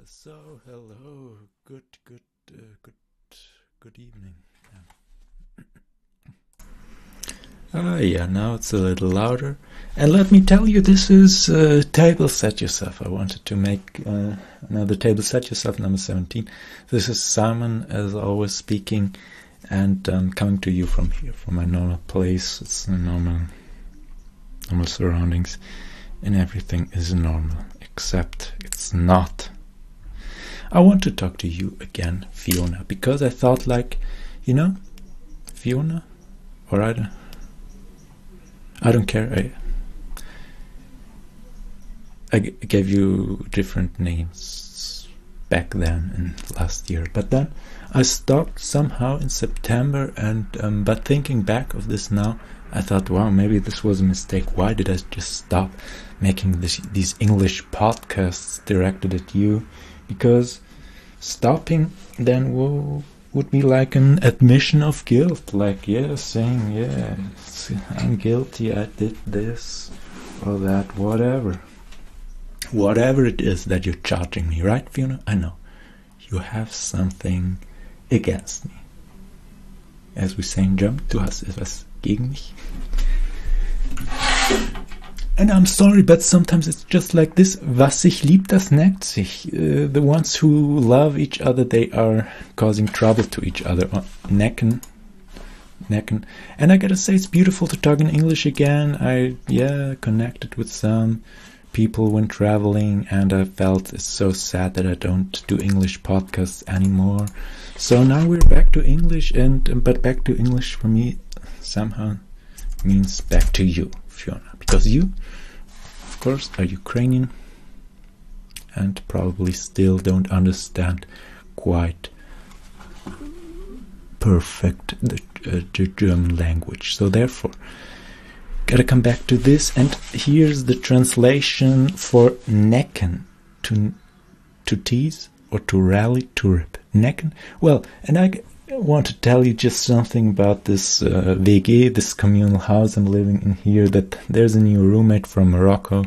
Hello, good evening. Yeah, now it's a little louder. And let me tell you, this is Table Set Yourself. I wanted to make another Table Set Yourself, number 17. This is Simon, as always, speaking, and coming to you from here, from my normal place. It's normal surroundings, and everything is normal, except it's not. I want to talk to you again, Fiona, because I thought, Fiona, or I don't care. I gave you different names back then and last year, but then I stopped somehow in September, and but thinking back of this now, I thought, wow, maybe this was a mistake. Why did I just stop making these English podcasts directed at you? Because stopping then would be like an admission of guilt, saying, yes, I'm guilty, I did this or that, whatever it is that you're charging me, right, Fiona? I know you have something against me, as we say in German. Du hast etwas gegen mich. And I'm sorry, but sometimes it's just like this. Was sich liebt, das neckt sich. The ones who love each other, they are causing trouble to each other. Necken. And I gotta say, it's beautiful to talk in English again. I connected with some people when traveling, and I felt it's so sad that I don't do English podcasts anymore. So now we're back to English, but back to English for me somehow means back to you, Fiona. Because you, of course, are Ukrainian and probably still don't understand quite perfect the German language. So therefore, gotta come back to this. And here's the translation for necken, to tease or to rally, to rip. Necken. Well, and I want to tell you just something about this WG, this communal house I'm living in here, that there's a new roommate from Morocco.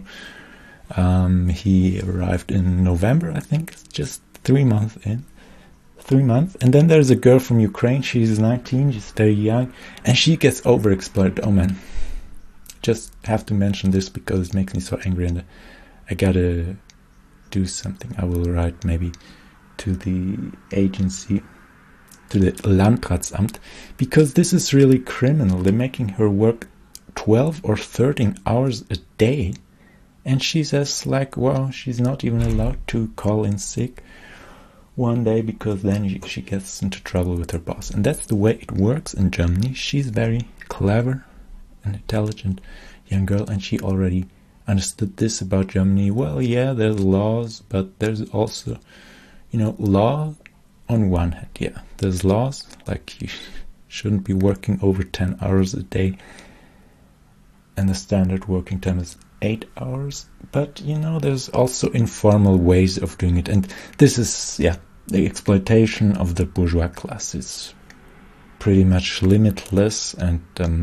He arrived in November, I think, just 3 months in. 3 months. And then there's a girl from Ukraine, she's 19, she's very young, and she gets overexploited. Oh man, just have to mention this because it makes me so angry, and I gotta do something. I will write maybe to the agency, to the Landratsamt, because this is really criminal. They're making her work 12 or 13 hours a day, and she says well, she's not even allowed to call in sick one day, because then she gets into trouble with her boss. And that's the way it works in Germany. She's very clever and intelligent young girl, and she already understood this about Germany. Well, yeah, there's laws, but there's also, law on one hand, there's laws, like you shouldn't be working over 10 hours a day, and the standard working time is 8 hours, but there's also informal ways of doing it, and this is, the exploitation of the bourgeois class is pretty much limitless, and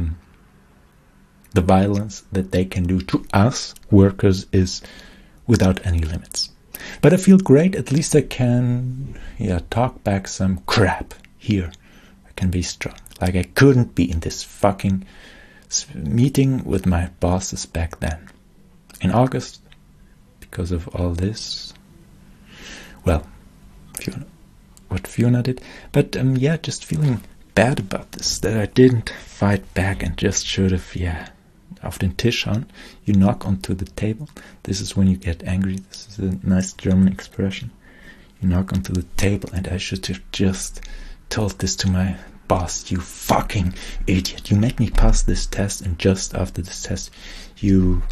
the violence that they can do to us workers is without any limits. But I feel great, at least I can talk back some crap here. I can be strong. Like I couldn't be in this fucking meeting with my bosses back then. In August, because of all this. Well, what Fiona did. But just feeling bad about this, that I didn't fight back and just should have, auf den Tisch hauen. You knock onto the table. This is when you get angry. This is a nice German expression. You knock onto the table, and I should have just told this to my boss. You fucking idiot. You made me pass this test, and just after this test, you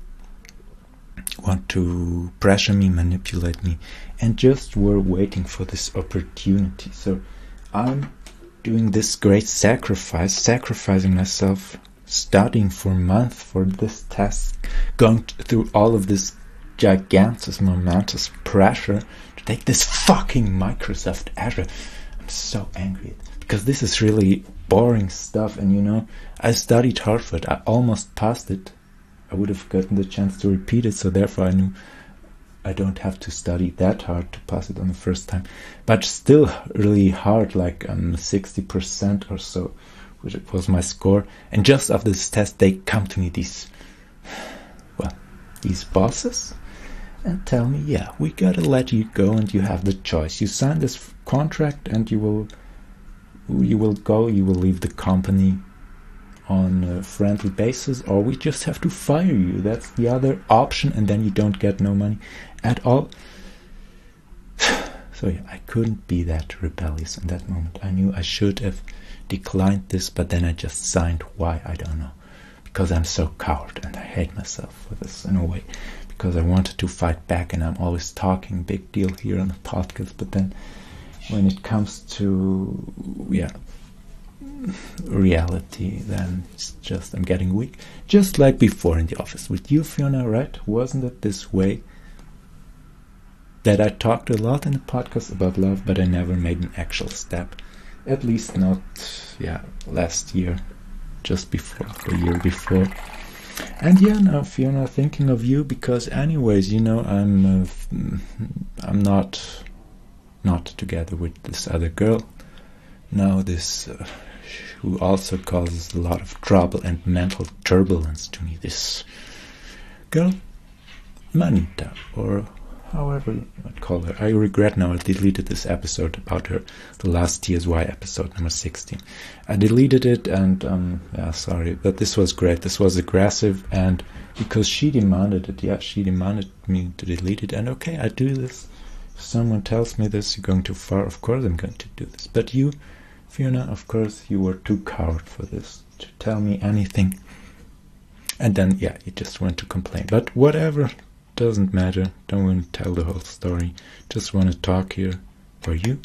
want to pressure me, manipulate me, and just were waiting for this opportunity. So I'm doing this great sacrificing myself, studying for a month for this test, going through all of this gigantic, momentous pressure to take this fucking Microsoft Azure. I'm so angry because this is really boring stuff, and I studied Harvard. I almost passed it. I would have gotten the chance to repeat it, so therefore I knew I don't have to study that hard to pass it on the first time, but still really hard, like 60% or so, which was my score. And just after this test, they come to me, these bosses, and tell me, yeah, we gotta let you go, and you have the choice. You sign this contract, and you will go. You will leave the company on a friendly basis, or we just have to fire you. That's the other option, and then you don't get no money at all. So yeah, I couldn't be that rebellious in that moment. I knew I should have declined this, but then I just signed. Why? I don't know. Because I'm so coward, and I hate myself for this in a way. Because I wanted to fight back, and I'm always talking big deal here on the podcast, but then when it comes to reality, then it's just I'm getting weak. Just like before in the office with you, Fiona, right? Wasn't it this way that I talked a lot in the podcast about love, but I never made an actual step? At least not last year, just before, the year before. And yeah, now Fiona, thinking of you, because anyways, I'm not together with this other girl now, this who also causes a lot of trouble and mental turbulence to me, this girl Manita, or however you might call her. I regret now I deleted this episode about her, the last TSY episode, number 16. I deleted it, and sorry, but this was great. This was aggressive, and because she demanded it, she demanded me to delete it, and okay, I do this. If someone tells me this, you're going too far, of course I'm going to do this. But you, Fiona, of course you were too coward for this, to tell me anything. And then, you just went to complain. But whatever, doesn't matter. Don't want to tell the whole story. Just want to talk here for you.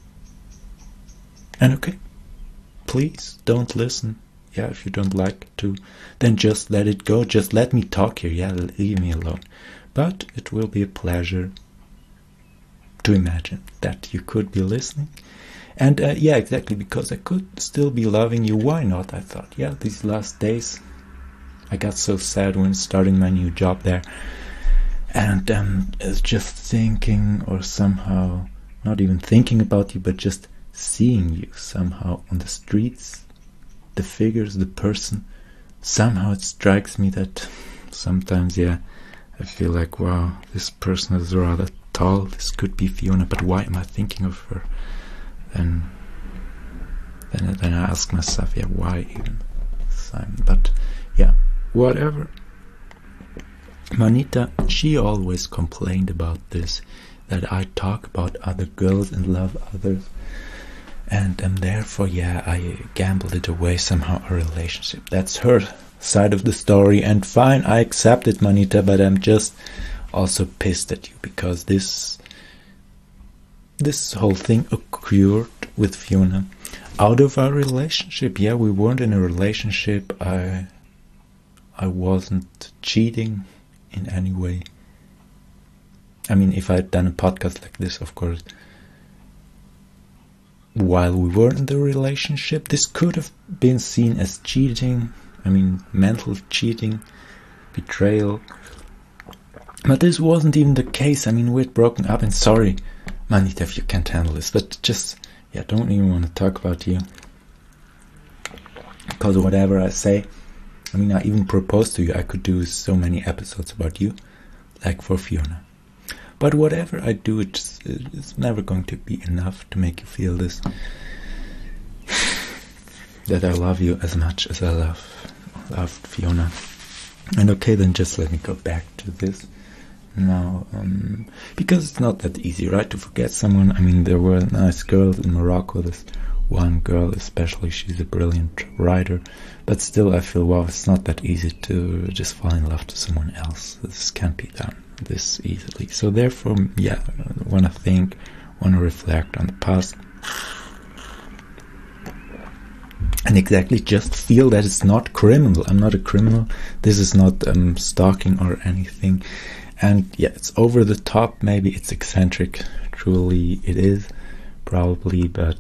And okay, please don't listen. If you don't like to, then just let it go. Just let me talk here. Leave me alone. But it will be a pleasure to imagine that you could be listening. And exactly, because I could still be loving you. Why not? I thought, these last days I got so sad when starting my new job there, and just thinking, or somehow not even thinking about you, but just seeing you somehow on the streets, the figures, the person. Somehow it strikes me that sometimes I feel like, wow, this person is rather tall, this could be Fiona, but why am I thinking of her? Then I ask myself, why even Simon? But whatever. Manita, she always complained about this, that I talk about other girls and love others, and therefore I gambled it away somehow, a relationship. That's her side of the story, and fine, I accept it, Manita, but I'm just also pissed at you, because this whole thing occurred with Fiona out of our relationship. We weren't in a relationship. I wasn't cheating in any way. I mean, if I had done a podcast like this, of course, while we were in the relationship, this could have been seen as cheating. I mean, mental cheating, betrayal. But this wasn't even the case. I mean, we'd broken up, and sorry, Manita, if you can't handle this, but just, don't even want to talk about you. Because whatever I say, I mean, I even proposed to you, I could do so many episodes about you, like for Fiona. But whatever I do, it's never going to be enough to make you feel this, that I love you as much as I loved Fiona. And okay, then just let me go back to this now, because it's not that easy, right, to forget someone. I mean, there were nice girls in Morocco. This one girl especially, she's a brilliant writer, but still I feel, wow, it's not that easy to just fall in love to someone else. This can't be done this easily. So therefore, I want to think, want to reflect on the past, and exactly just feel that it's not criminal. I'm not a criminal. This is not stalking or anything. And it's over the top, maybe it's eccentric, truly it is, probably, but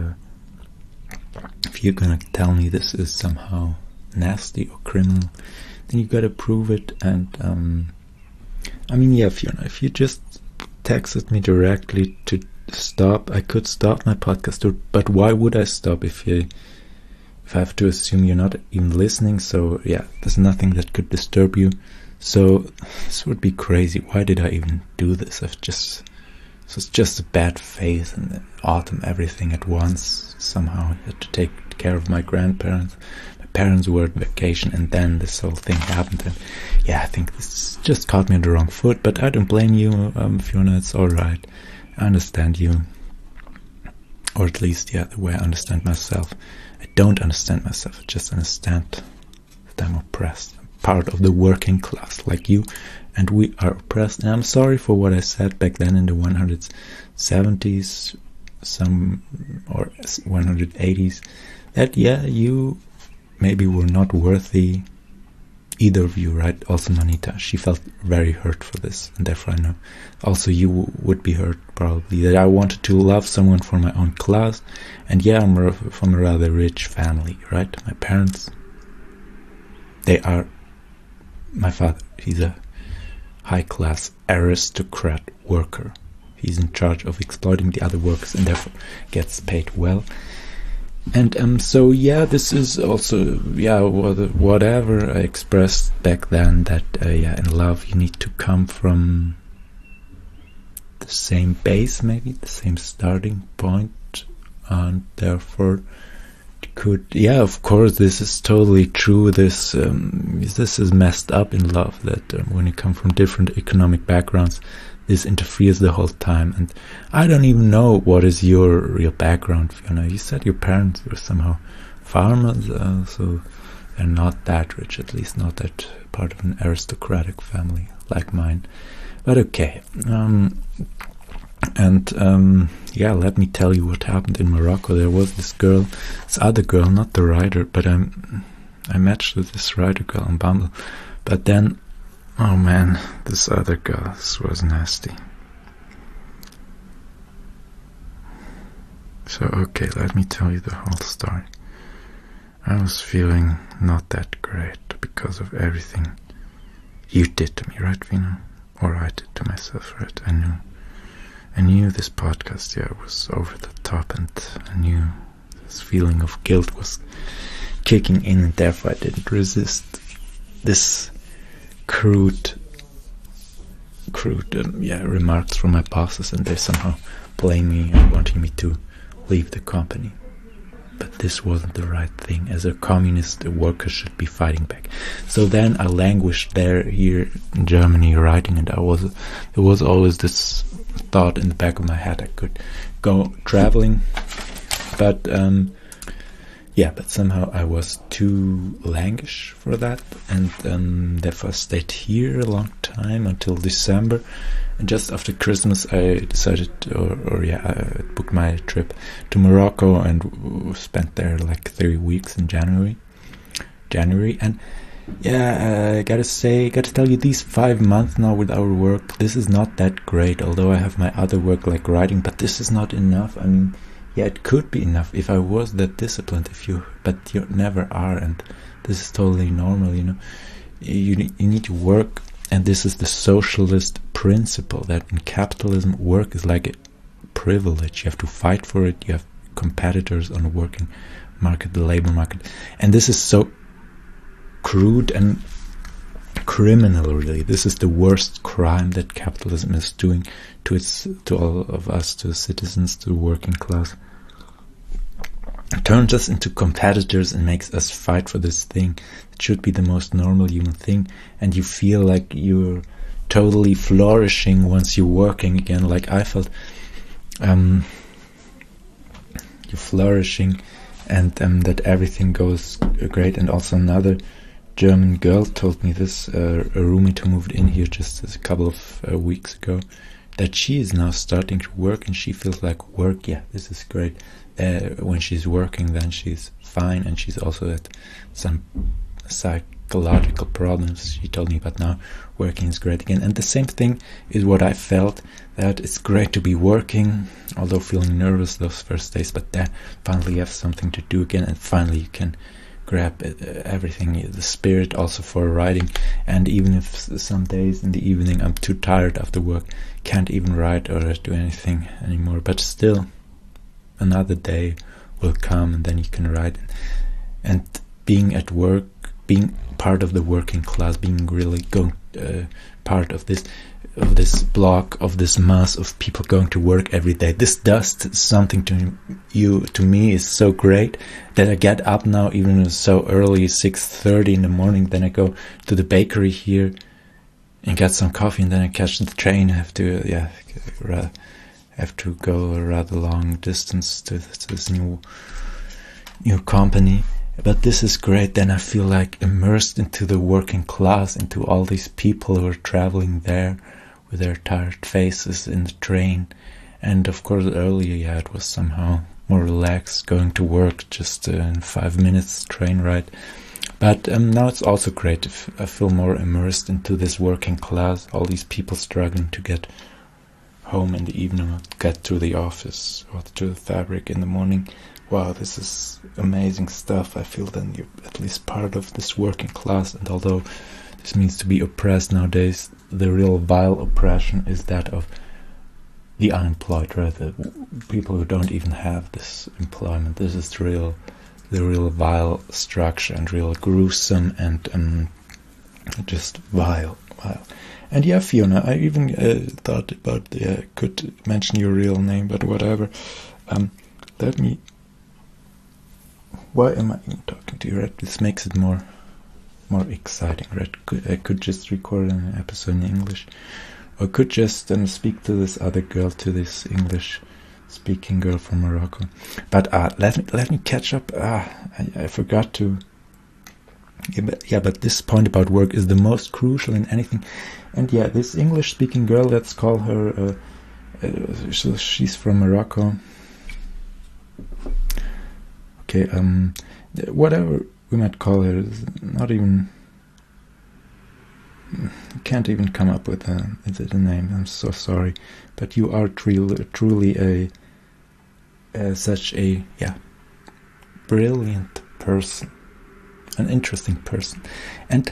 if you're gonna tell me this is somehow nasty or criminal, then you gotta prove it. And I mean, yeah, Fiona, if you just texted me directly to stop, I could stop my podcast, but why would I stop if I have to assume you're not even listening? So yeah, there's nothing that could disturb you. So this would be crazy. Why did I even do this? It's just a bad phase, and autumn, everything at once. Somehow I had to take care of my grandparents. My parents were on vacation, and then this whole thing happened. And yeah, I think this just caught me on the wrong foot. But I don't blame you, Fiona. It's all right. I understand you, or at least, yeah, the way I understand myself. I don't understand myself. I just understand that I'm oppressed. I'm part of the working class, like you, and we are oppressed. And I'm sorry for what I said back then in the 170s, or 180s. That yeah, you maybe were not worthy. Either of you, right? Also Manita, she felt very hurt for this, and therefore I know also you would be hurt probably, that I wanted to love someone from my own class. And yeah, I'm from a rather rich family, right? My parents, my father, he's a high-class aristocrat worker. He's in charge of exploiting the other workers and therefore gets paid well. And so yeah, this is also, yeah, whatever I expressed back then, that yeah, in love you need to come from the same base, maybe the same starting point, and therefore yeah, of course, this is totally true. This is messed up in love, that when you come from different economic backgrounds, this interferes the whole time. And I don't even know what is your real background, Fiona. You said your parents were somehow farmers, so they're not that rich, at least not that part of an aristocratic family like mine. But okay, yeah, let me tell you what happened in Morocco. There was this other girl, not the writer, but I matched with this writer girl on Bumble. But then, oh man, this other girl, this was nasty. So okay, let me tell you the whole story. I was feeling not that great because of everything you did to me, right, Vina? Or I did to myself, right? I knew this podcast, yeah, was over the top, and I knew this feeling of guilt was kicking in, and therefore I didn't resist this crude remarks from my bosses, and they somehow blame me and wanting me to leave the company. But this wasn't the right thing. As a communist, a worker should be fighting back. So then I languished here in Germany writing, and there was always this thought in the back of my head I could go traveling, but but somehow I was too languish for that, and therefore I stayed here a long time until December. And just after Christmas I decided, I booked my trip to Morocco and spent there like 3 weeks in January. And yeah, I gotta tell you, these 5 months now with our work, this is not that great, although I have my other work like writing, but this is not enough. I mean, yeah, it could be enough if I was that disciplined, but you never are, and this is totally normal, you know. You need to work, and this is the socialist principle, that in capitalism, work is like a privilege. You have to fight for it. You have competitors on the working market, the labor market, and this is so crude and criminal, really. This is the worst crime that capitalism is doing to all of us, to citizens, to the working class. It turns us into competitors and makes us fight for this thing. It should be the most normal human thing, and you feel like you're totally flourishing once you're working again, like I felt. You're flourishing, and that everything goes great. And also another German girl told me this, a roommate who moved in here just a couple of weeks ago, that she is now starting to work, and she feels like work, yeah, this is great. When she's working, then she's fine, and she's also had some psychological problems, she told me, but now working is great again. And the same thing is what I felt, that it's great to be working, although feeling nervous those first days, but then finally you have something to do again, and finally you can grab everything, the spirit also for writing. And even if some days in the evening I'm too tired after work, can't even write or do anything anymore, but still another day will come and then you can write. And being at work, being part of the working class, being really part of this block, of this mass of people going to work every day, this does something to me is so great that I get up now even so early, 6:30 in the morning. Then I go to the bakery here and get some coffee, and then I catch the train. I have to go a rather long distance to this new company. But this is great. Then I feel like immersed into the working class, into all these people who are traveling there with their tired faces in the train. And of course earlier, it was somehow more relaxed, going to work just in 5 minutes train ride. But now it's also great. I feel more immersed into this working class, all these people struggling to get home in the evening, or get to the office or to the fabric in the morning. Wow, this is amazing stuff. I feel then you're at least part of this working class. And although this means to be oppressed nowadays, the real vile oppression is that of the unemployed, right? The people who don't even have this employment. This is the real vile structure, and real gruesome, and just vile. And yeah, Fiona, I even thought about could mention your real name, but whatever. Why am I even talking to you, right? This makes it more exciting, right? I could just record an episode in English, or could just speak to this other girl, to this English-speaking girl from Morocco. But let me catch up. I forgot to. But this point about work is the most crucial in anything. And yeah, this English-speaking girl, let's call her. She's from Morocco. Okay, whatever we might call her, is not even. Can't even come up with a name. I'm so sorry, but you are truly such a brilliant person, an interesting person, and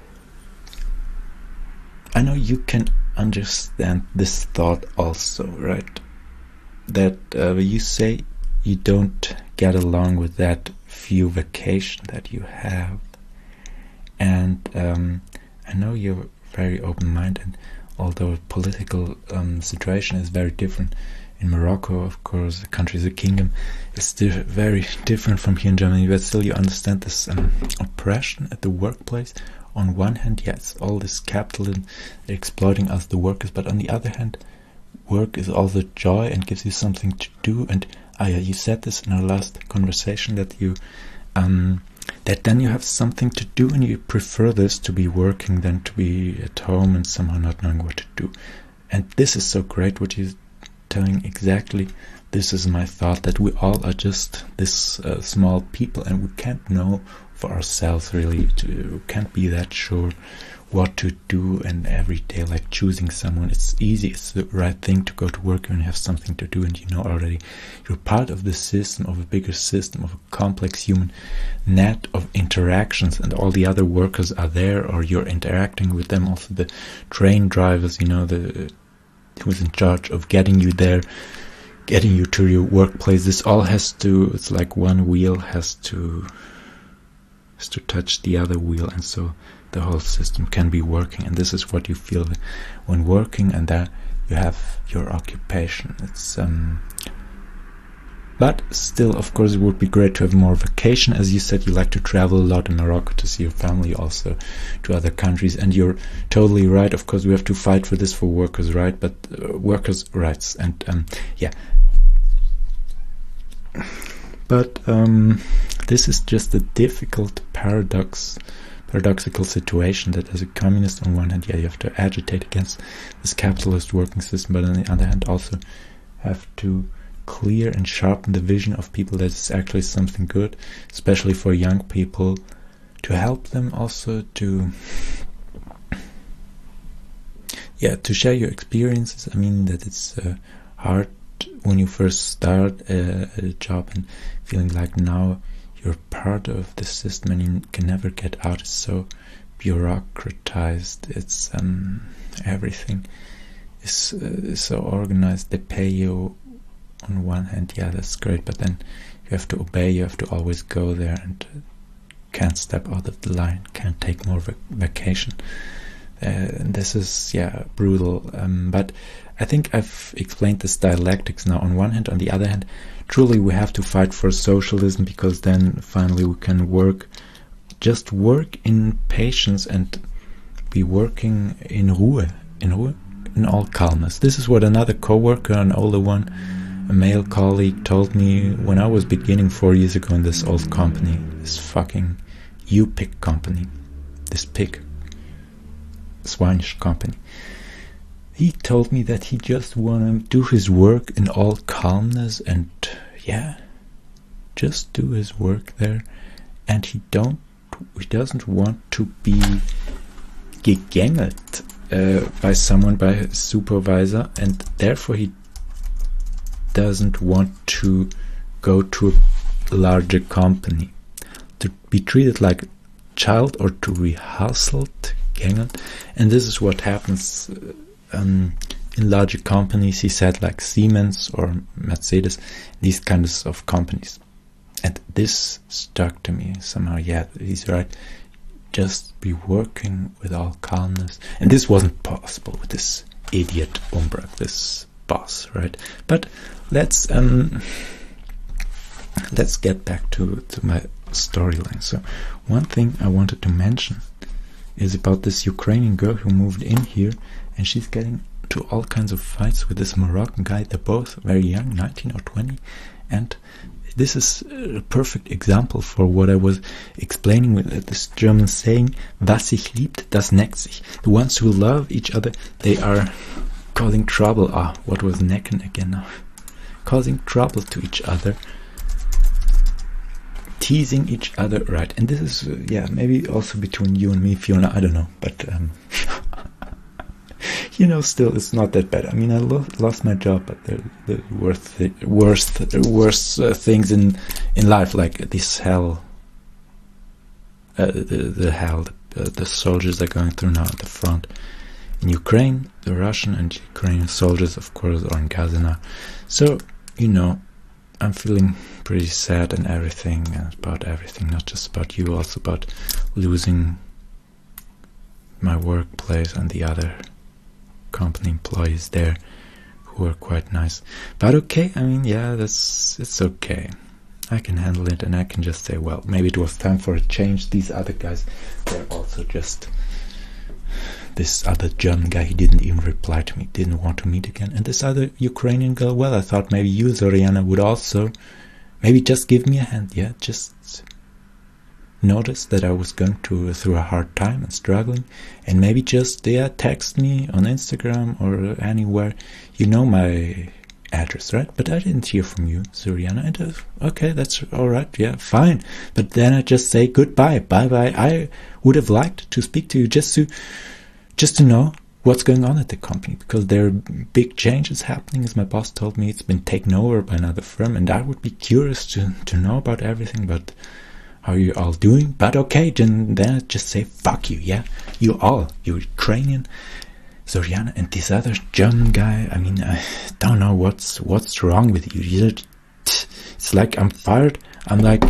I know you can understand this thought also, right? That you say you don't get along with that few vacation that you have, and I know you're very open-minded, although the political situation is very different in Morocco. Of course, the country is a kingdom. It's still very different from here in Germany, but still you understand this oppression at the workplace. On one hand, yes, all this capitalism exploiting us, the workers, but on the other hand, work is also joy and gives you something to do. And you said this in our last conversation, that you that then you have something to do, and you prefer this to be working than to be at home and somehow not knowing what to do. And this is so great what you're telling exactly. This is my thought, that we all are just this small people, and we can't know for ourselves really. We can't be that sure what to do, and every day like choosing someone, it's easy, it's the right thing to go to work when you have something to do, and you know already you're part of the system, of a bigger system, of a complex human net of interactions, and all the other workers are there, or you're interacting with them. Also the train drivers, who's in charge of getting you there, getting you to your workplace. This all has to, it's like one wheel has to touch the other wheel, and so the whole system can be working. And this is what you feel when working, and that you have your occupation. It's but still, of course, it would be great to have more vacation. As you said, you like to travel a lot in Morocco to see your family, also to other countries, and you're totally right. Of course, we have to fight for this, for workers' rights, but workers' rights, and yeah. But this is just a difficult paradoxical situation, that as a communist, on one hand, you have to agitate against this capitalist working system, but on the other hand, also have to clear and sharpen the vision of people that it's actually something good, especially for young people, to help them also to share your experiences. I mean that it's hard when you first start a job and feeling like now you're part of the system and you can never get out. It's so bureaucratized. It's everything is so organized. They pay you on one hand, yeah, that's great, but then you have to obey. You have to always go there and can't step out of the line, can't take more vacation. This is, yeah, brutal. But I think I've explained this dialectics now. On one hand, on the other hand, truly we have to fight for socialism, because then finally we can just work in patience and be working in Ruhe, in all calmness. This is what another co-worker, an older one, a male colleague, told me when I was beginning 4 years ago in this old company, this fucking U-Pig company, this pig, swinish company. He told me that he just want to do his work in all calmness and, yeah, just do his work there, and he doesn't want to be gegängelt by someone, by a supervisor, and therefore he doesn't want to go to a larger company, to be treated like a child or to be hustled, gegängelt. And this is what happens in larger companies, he said, like Siemens or Mercedes, these kinds of companies. And this stuck to me somehow. Yeah, he's right. Just be working with all calmness. And this wasn't possible with this idiot Umbrach, this boss, right? But let's get back to my storyline. So one thing I wanted to mention is about this Ukrainian girl who moved in here, and she's getting to all kinds of fights with this Moroccan guy. They're both very young, 19 or 20, and this is a perfect example for what I was explaining with this German saying, was sich liebt, das neckt sich. The ones who love each other, they are causing trouble. What was necken again now? Causing trouble to each other, teasing each other, right? And this is, yeah, maybe also between you and me, Fiona, I don't know, but you know, still it's not that bad. I mean, I lost my job, but the worst things in life, like this hell, the hell the soldiers are going through now at the front in Ukraine. The Russian and Ukrainian soldiers, of course, are in Gaza now. So, you know, I'm feeling pretty sad and everything, about everything, not just about you, also about losing my workplace and the other company employees there who are quite nice. But okay, I mean, yeah, it's okay. I can handle it, and I can just say, well, maybe it was time for a change. These other guys, they're also just... This other German guy, he didn't even reply to me, didn't want to meet again. And this other Ukrainian girl, well, I thought maybe you, Zoriana, would also maybe just give me a hand, yeah, just notice that I was going through a hard time and struggling, and maybe just, yeah, text me on Instagram or anywhere. You know my address, right? But I didn't hear from you, Zoriana, and okay, that's alright, yeah, fine. But then I just say goodbye, bye-bye. I would have liked to speak to you just to know what's going on at the company, because there are big changes happening. As my boss told me, it's been taken over by another firm, and I would be curious to know about everything, but how you all doing? But okay, then I just say fuck you, yeah? You Ukrainian, Zoriana, and this other German guy. I mean, I don't know what's wrong with you. It's like I'm fired. I'm like,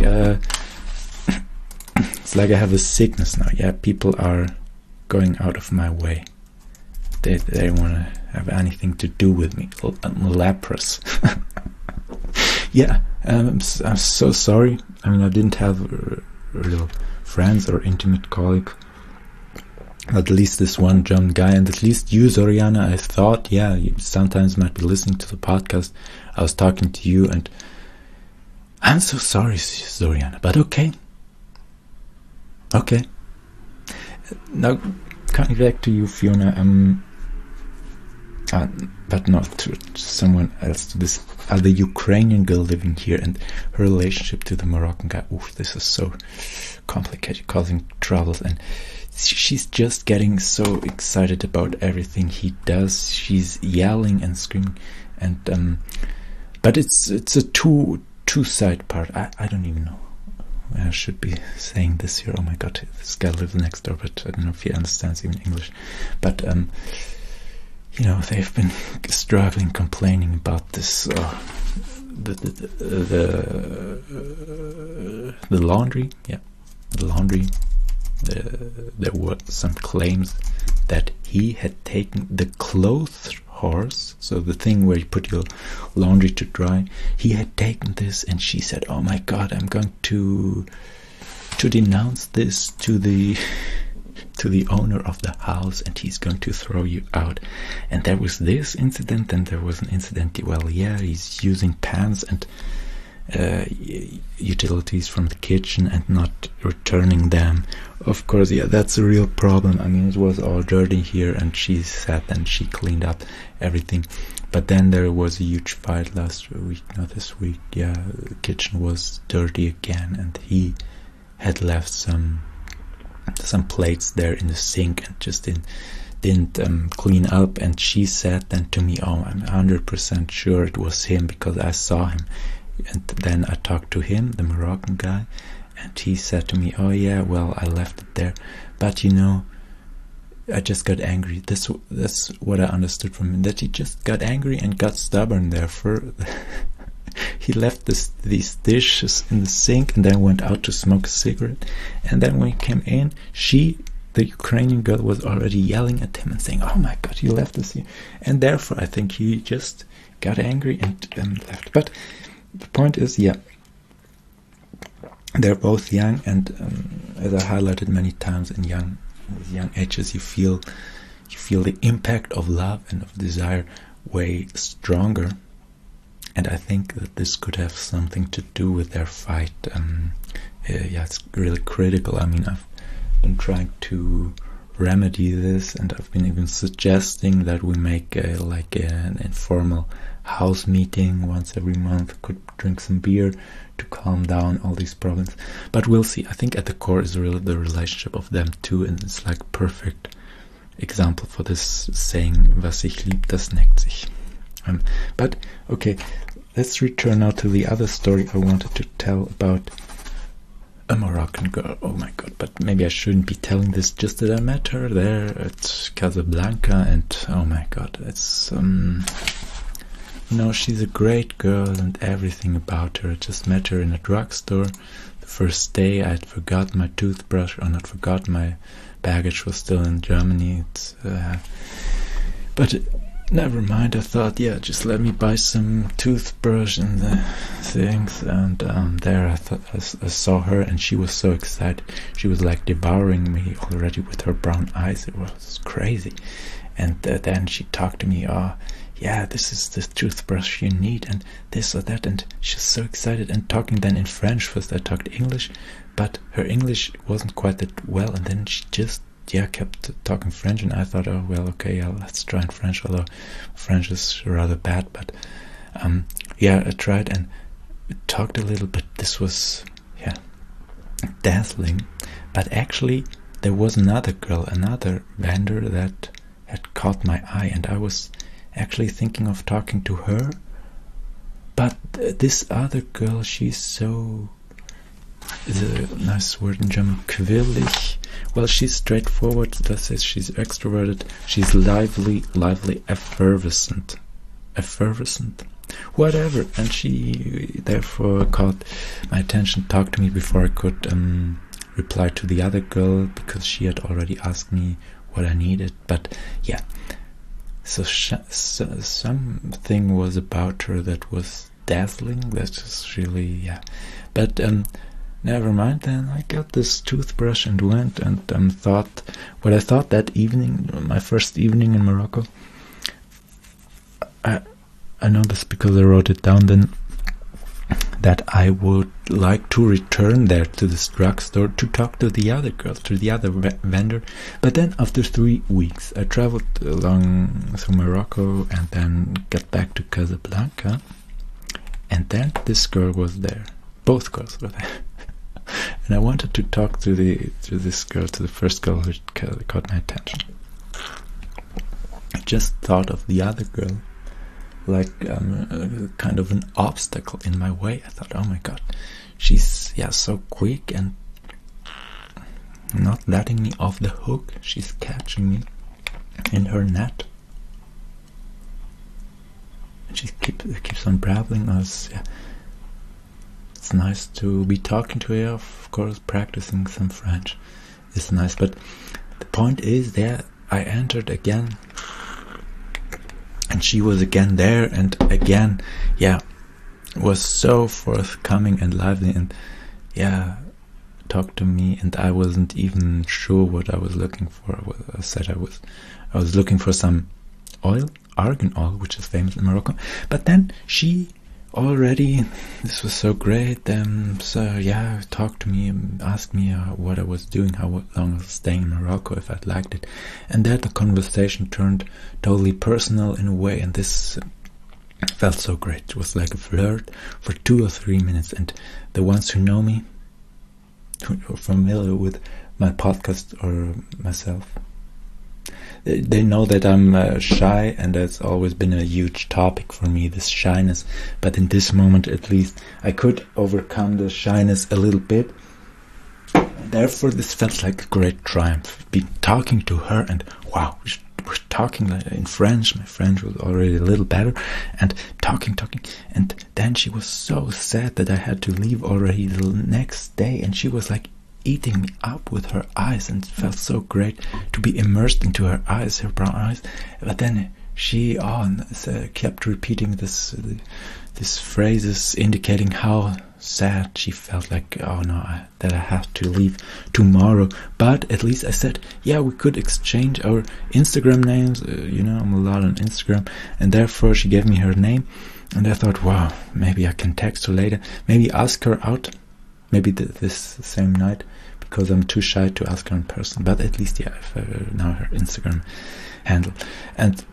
it's like I have a sickness now, yeah? People are going out of my way. They don't want to have anything to do with me. I'm leprous. Yeah, I'm so sorry. I mean, I didn't have real friends or intimate colleague. At least this one German guy, and at least you, Zoriana. I thought, yeah, you sometimes might be listening to the podcast. I was talking to you, and I'm so sorry, Zoriana. But okay. Okay. Now, coming back to you, Fiona, but not to someone else, to this other Ukrainian girl living here and her relationship to the Moroccan guy. Oof, this is so complicated, causing troubles, and she's just getting so excited about everything he does. She's yelling and screaming, and but it's a two-side part. I don't even know I should be saying this here. Oh my god, this guy lives next door, but I don't know if he understands even English. But you know, they've been struggling, complaining about this the laundry. Yeah, the laundry. There were some claims that he had taken the clothes horse, so the thing where you put your laundry to dry. He had taken this, and she said, "Oh my God, I'm going to denounce this to the owner of the house, and he's going to throw you out." And there was this incident, and there was an incident. Well, yeah, he's using pans and utilities from the kitchen and not returning them. Of course, yeah, that's a real problem. I mean, it was all dirty here, and she said then she cleaned up everything. But then there was a huge fight last week, not this week. Yeah, the kitchen was dirty again, and he had left some plates there in the sink and just didn't clean up. And she said then to me, "Oh, I'm 100% sure it was him because I saw him." And then I talked to him, the Moroccan guy, and he said to me, "Oh yeah, well, I left it there, but you know, I just got angry." That's what I understood from him, that he just got angry and got stubborn. Therefore, he left these dishes in the sink and then went out to smoke a cigarette. And then when he came in, the Ukrainian girl, was already yelling at him and saying, "Oh my God, you left us here." And therefore, I think he just got angry and left. But the point is, yeah, they're both young, and as I highlighted many times, in young ages, you feel the impact of love and of desire way stronger. And I think that this could have something to do with their fight. Yeah, it's really critical. I mean, I've been trying to remedy this, and I've been even suggesting that we make an informal house meeting once every month, could drink some beer to calm down all these problems. But we'll see. I think at the core is really the relationship of them two, and it's like perfect example for this saying, "Was sich liebt, das neckt sich." But okay, let's return now to the other story I wanted to tell about a Moroccan girl. Oh my God, but maybe I shouldn't be telling this, just that I met her there at Casablanca, and oh my God, it's you know, she's a great girl and everything about her. I just met her in a drugstore. The first day I had forgotten my toothbrush, or not forgotten, my baggage was still in Germany. But never mind, I thought, yeah, just let me buy some toothbrush and the things. And there I saw her, and she was so excited. She was like devouring me already with her brown eyes. It was crazy. And then she talked to me, "Oh, yeah, this is the toothbrush you need," and this or that, and she's so excited, and talking then in French. First I talked English, but her English wasn't quite that well, and then she just kept talking French, and I thought, oh well, okay, let's try in French, although French is rather bad. But yeah, I tried and talked a little bit. This was dazzling. But actually there was another girl, another vendor that had caught my eye, and I was actually thinking of talking to her. But this other girl, she's so, the nice word in German, quirlig. Well, she's straightforward, that says she's extroverted, she's lively, effervescent, whatever. And she therefore caught my attention, talked to me before I could reply to the other girl, because she had already asked me what I needed. But yeah, so something was about her that was dazzling. That's just really, yeah. But never mind. Then I got this toothbrush and went and thought what I thought that evening, my first evening in Morocco. I know this because I wrote it down then, that I would like to return there to this drugstore to talk to the other girl, to the other vendor. But then after 3 weeks, I traveled along through Morocco and then got back to Casablanca, and then this girl was there. Both girls were there. And I wanted to talk to this girl, to the first girl who caught my attention. I just thought of the other girl like kind of an obstacle in my way. I thought, oh my god, she's so quick and not letting me off the hook. She's catching me in her net. And she keeps on babbling us. It's nice to be talking to her. Of course, practicing some French is nice, but the point is that I entered again, and she was again there, and again, was so forthcoming and lively, and talked to me, and I wasn't even sure what I was looking for. I said I was looking for some oil, argan oil, which is famous in Morocco, but then she already, this was so great, talked to me and asked me what I was doing, how long I was staying in Morocco, if I'd liked it, and then the conversation turned totally personal in a way, and this felt so great. It was like a flirt for 2 or 3 minutes, and the ones who know me, who are familiar with my podcast or myself, they know that I'm shy, and that's always been a huge topic for me, this shyness. But in this moment, at least, I could overcome the shyness a little bit. Therefore, this felt like a great triumph. Be talking to her, and wow, we're talking in French. My French was already a little better, and talking, and then she was so sad that I had to leave already the next day, and she was like eating me up with her eyes, and it felt so great to be immersed into her eyes, her brown eyes. But then she kept repeating this phrases indicating how sad she felt, like, oh no, that I have to leave tomorrow. But at least I said, we could exchange our Instagram names. I'm a lot on Instagram, and therefore she gave me her name, and I thought, wow, maybe I can text her later, maybe ask her out, maybe this same night, because I'm too shy to ask her in person. But at least, if I know her Instagram handle. And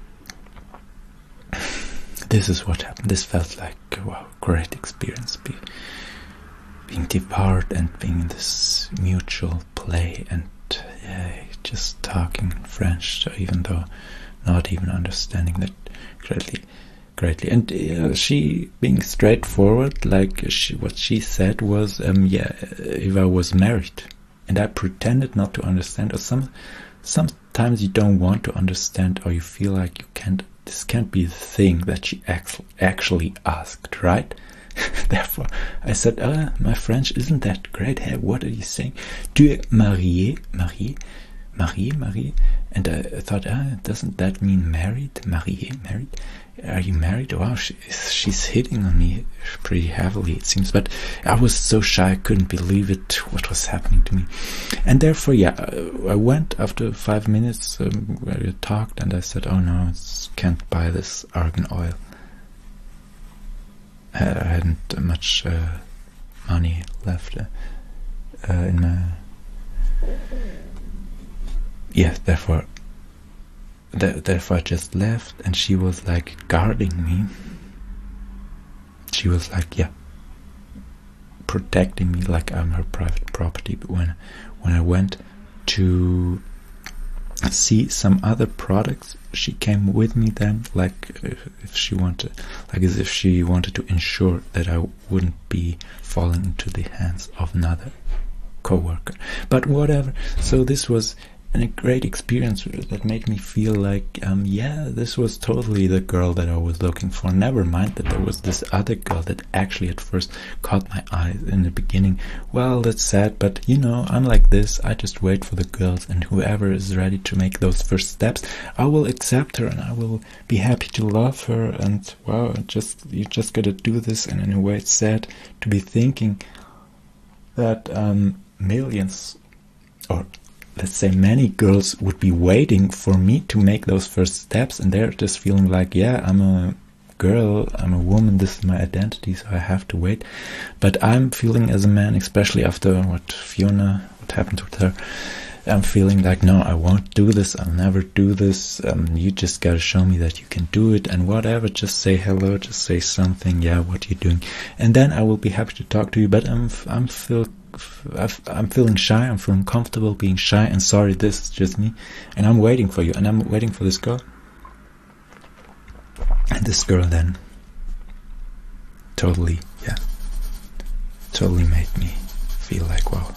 this is what happened. This felt like, wow, great experience. Being apart and being in this mutual play, and just talking French, even though not even understanding that greatly. And she being straightforward, like what she said was, if I was married, and I pretended not to understand, or sometimes you don't want to understand, or you feel like this can't be the thing that she actually asked, right? Therefore, I said, my French isn't that great. Hey, what are you saying? Tu es marié? And I thought, doesn't that mean married? Marié, married? Are you married? Wow, she's hitting on me pretty heavily, it seems. But I was so shy, I couldn't believe it, what was happening to me. And therefore, I went after 5 minutes where we talked, and I said, oh no, I can't buy this argan oil. I hadn't much money left in my... Therefore I just left, and she was like guarding me. She was like, protecting me like I'm her private property. But when I went to see some other products, she came with me then, as if she wanted to ensure that I wouldn't be falling into the hands of another co-worker. But whatever. So this was a great experience that made me feel like, this was totally the girl that I was looking for. Never mind that there was this other girl that actually at first caught my eye in the beginning. Well, that's sad, but I'm like this. I just wait for the girls, and whoever is ready to make those first steps, I will accept her, and I will be happy to love her. And wow, you just gotta do this. And in a way, it's sad to be thinking that millions, or let's say many girls, would be waiting for me to make those first steps, and they're just feeling like, I'm a girl, I'm a woman, this is my identity, so I have to wait. But I'm feeling as a man, especially after what happened with her, I'm feeling like, no, I won't do this, I'll never do this, you just gotta show me that you can do it, and whatever, just say hello, just say something, what you're doing, and then I will be happy to talk to you. But I'm feeling shy, I'm feeling comfortable being shy, and sorry, this is just me, and I'm waiting for you, and I'm waiting for this girl. And this girl then totally made me feel like, wow,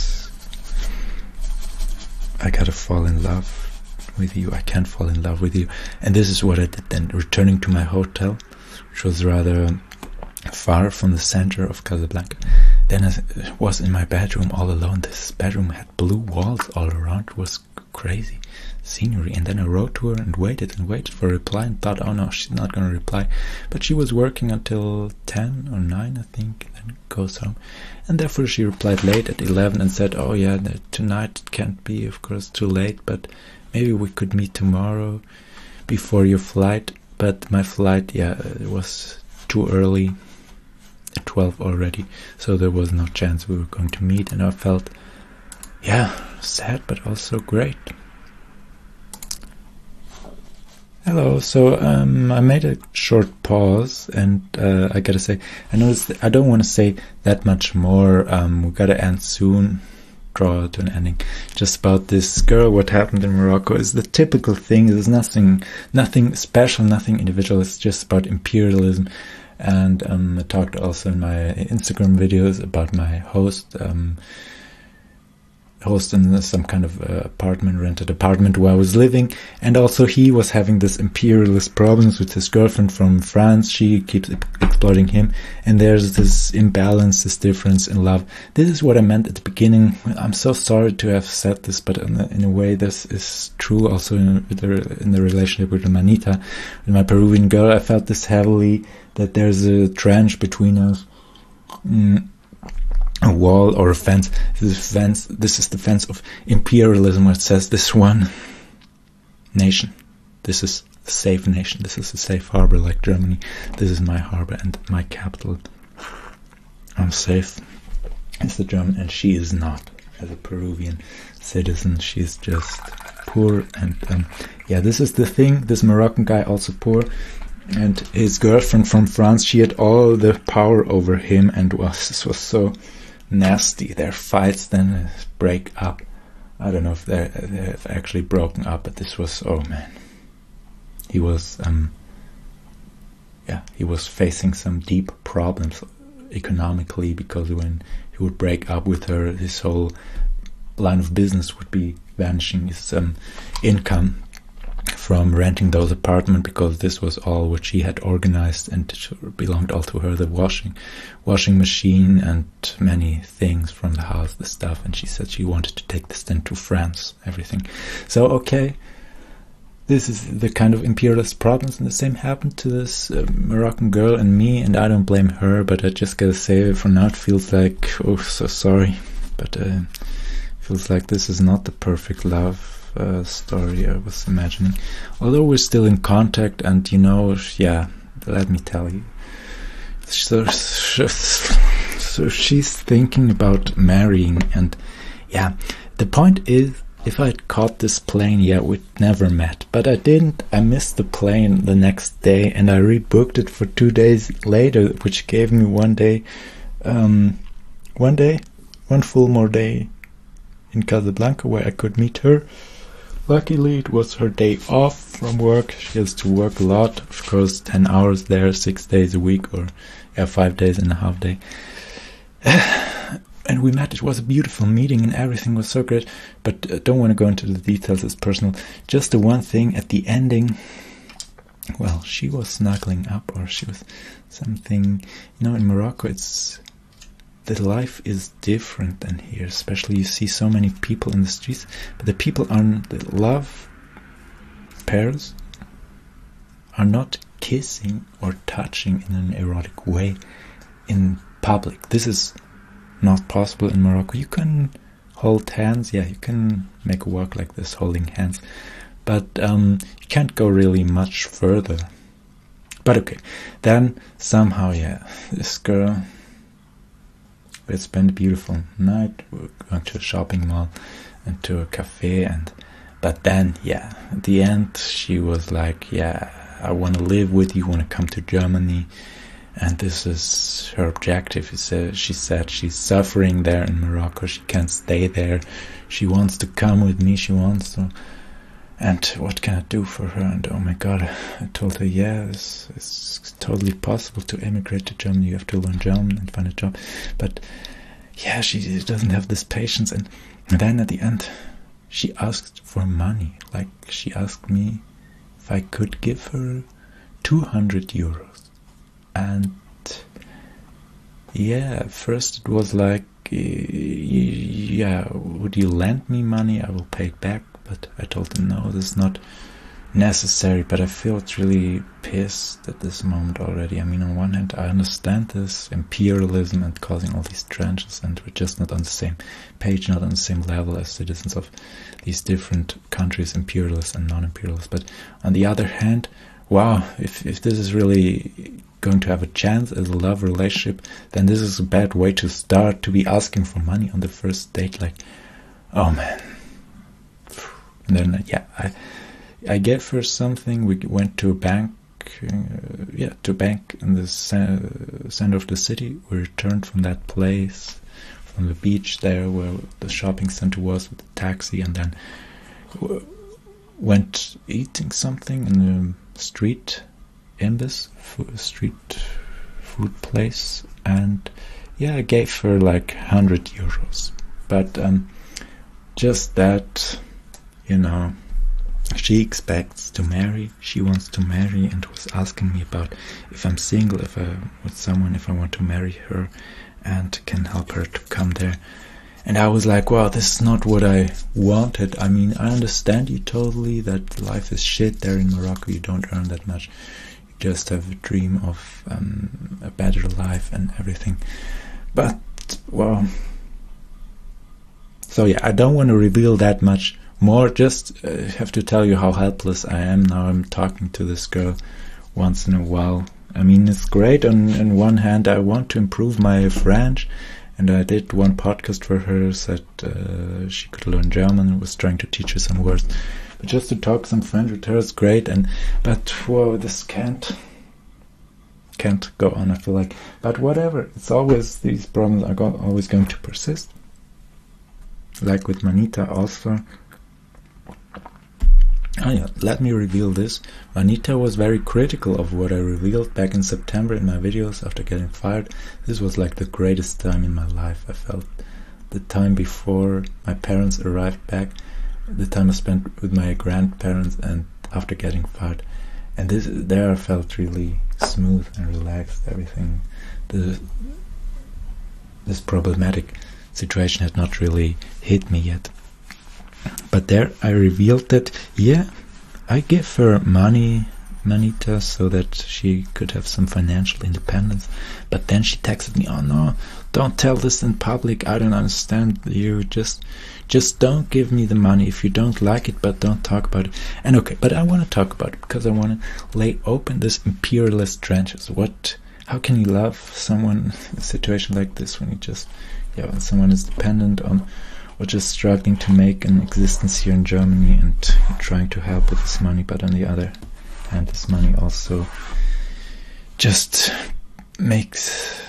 I gotta fall in love with you. I can't fall in love with you. And this is what I did then, returning to my hotel, which was rather far from the center of Casablanca. Then I was in my bedroom all alone. This bedroom had blue walls all around. It was crazy scenery. And then I wrote to her and waited for a reply and thought, oh no, she's not going to reply. But she was working until 10 or 9, I think, and then goes home. And therefore she replied late at 11 and said, oh yeah, tonight it can't be, of course, too late, but maybe we could meet tomorrow before your flight. But my flight, it was too early, at 12 already, so there was no chance we were going to meet. And I felt, sad, but also great. Hello, so I made a short pause, and I gotta say, I noticed that I don't want to say that much more. We gotta end soon, draw to an ending. Just about this girl, what happened in Morocco is the typical thing. There's nothing special, nothing individual. It's just about imperialism. And I talked also in my Instagram videos about my host in some kind of rented apartment where I was living, and also he was having this imperialist problems with his girlfriend from France. She keeps exploiting him, and there's this imbalance, this difference in love. This is what I meant at the beginning. I'm so sorry to have said this, but in a way this is true also in the relationship with Manita, with my Peruvian girl. I felt this heavily, that there's a trench between us, a wall or a fence. This is the fence of imperialism, where it says this one nation, this is a safe nation, this is a safe harbor like Germany, this is my harbor and my capital. I'm safe as a German, and she is not. As a Peruvian citizen, she's just poor. And this is the thing. This Moroccan guy also poor, and his girlfriend from France, she had all the power over him, and this was so nasty. Their fights then break up. I don't know if they have actually broken up, but this was, oh man, he was facing some deep problems economically, because when he would break up with her, his whole line of business would be vanishing. His income from renting those apartments, because this was all what she had organized and it belonged all to her, the washing machine and many things from the house, the stuff. And she said she wanted to take this then to France, everything. So okay, this is the kind of imperialist problems, and the same happened to this Moroccan girl and me, and I don't blame her, but I just gotta say, for now it feels like, oh, so sorry, but feels like this is not the perfect love story I was imagining. Although we're still in contact, and let me tell you, so she's thinking about marrying, and the point is, if I had caught this plane, we'd never met. But I didn't. I missed the plane the next day, and I rebooked it for 2 days later, which gave me one full more day in Casablanca, where I could meet her. Luckily, it was her day off from work. She has to work a lot, of course, 10 hours there, 6 days a week, or 5 days and a half day. And we met. It was a beautiful meeting, and everything was so great. But don't want to go into the details, it's personal. Just the one thing at the ending, well, she was snuggling up, or she was something, in Morocco, the life is different than here. Especially, you see so many people in the streets, but the people that love pairs are not kissing or touching in an erotic way in public. This is not possible in Morocco. You can hold hands, you can make a walk like this, holding hands, but you can't go really much further. But okay, then somehow, this girl, we had spent a beautiful night. We were going to a shopping mall and to a cafe, but then, at the end, she was like, I want to live with you, want to come to Germany. And this is her objective. She said she's suffering there in Morocco. She can't stay there. She wants to come with me. She wants to. And what can I do for her? And oh my god, I told her, yeah, it's totally possible to emigrate to Germany. You have to learn German and find a job. But yeah, she doesn't have this patience. And then at the end, she asked for money. Like, she asked me if I could give her 200 euros. And yeah, first it was like, yeah, would you lend me money? I will pay it back. But I told him, no, this is not necessary. But I feel it's really pissed at this moment already. I mean, on one hand, I understand this imperialism and causing all these trenches, and we're just not on the same page, not on the same level as citizens of these different countries, imperialists and non-imperialists. But on the other hand, wow, if this is really going to have a chance as a love relationship, then this is a bad way to start, to be asking for money on the first date. Like, oh man. And then, yeah, I gave her something. We went to a bank, to a bank in the center of the city. We returned from that place, from the beach there where the shopping center was, with the taxi, and then went eating something in the street imbiss, street food place, and yeah, I gave her like 100 euros. But just that, you know, she expects to marry, she wants to marry, and was asking me about if I'm single, if I'm with someone, if I want to marry her and can help her to come there. And I was like, wow, this is not what I wanted. I mean, I understand you totally that life is shit there in Morocco, you don't earn that much, you just have a dream of a better life and everything. But, well, so yeah, I don't want to reveal that much more, just have to tell you how helpless I am now. I'm talking to this girl once in a while. I mean, it's great. On one hand, I want to improve my French, and I did one podcast for her, said she could learn German, was trying to teach her some words. But just to talk some French with her is great, but whoa, this can't go on, I feel like. But whatever, it's always, these problems are always going to persist. Like with Manita also. Oh yeah, let me reveal this. Manita was very critical of what I revealed back in September in my videos after getting fired. This was like the greatest time in my life. I felt the time before my parents arrived back, the time I spent with my grandparents, and after getting fired. And there I felt really smooth and relaxed. Everything, this problematic situation had not really hit me yet. But there I revealed that, yeah, I give her money, Manita, so that she could have some financial independence. But then she texted me, oh no, don't tell this in public, I don't understand you, just don't give me the money if you don't like it, but don't talk about it. And okay, but I want to talk about it, because I want to lay open this imperialist trenches. How can you love someone in a situation like this when you just, yeah, when someone is dependent on, or just struggling to make an existence here in Germany, and you're trying to help with this money, but on the other hand, this money also just makes,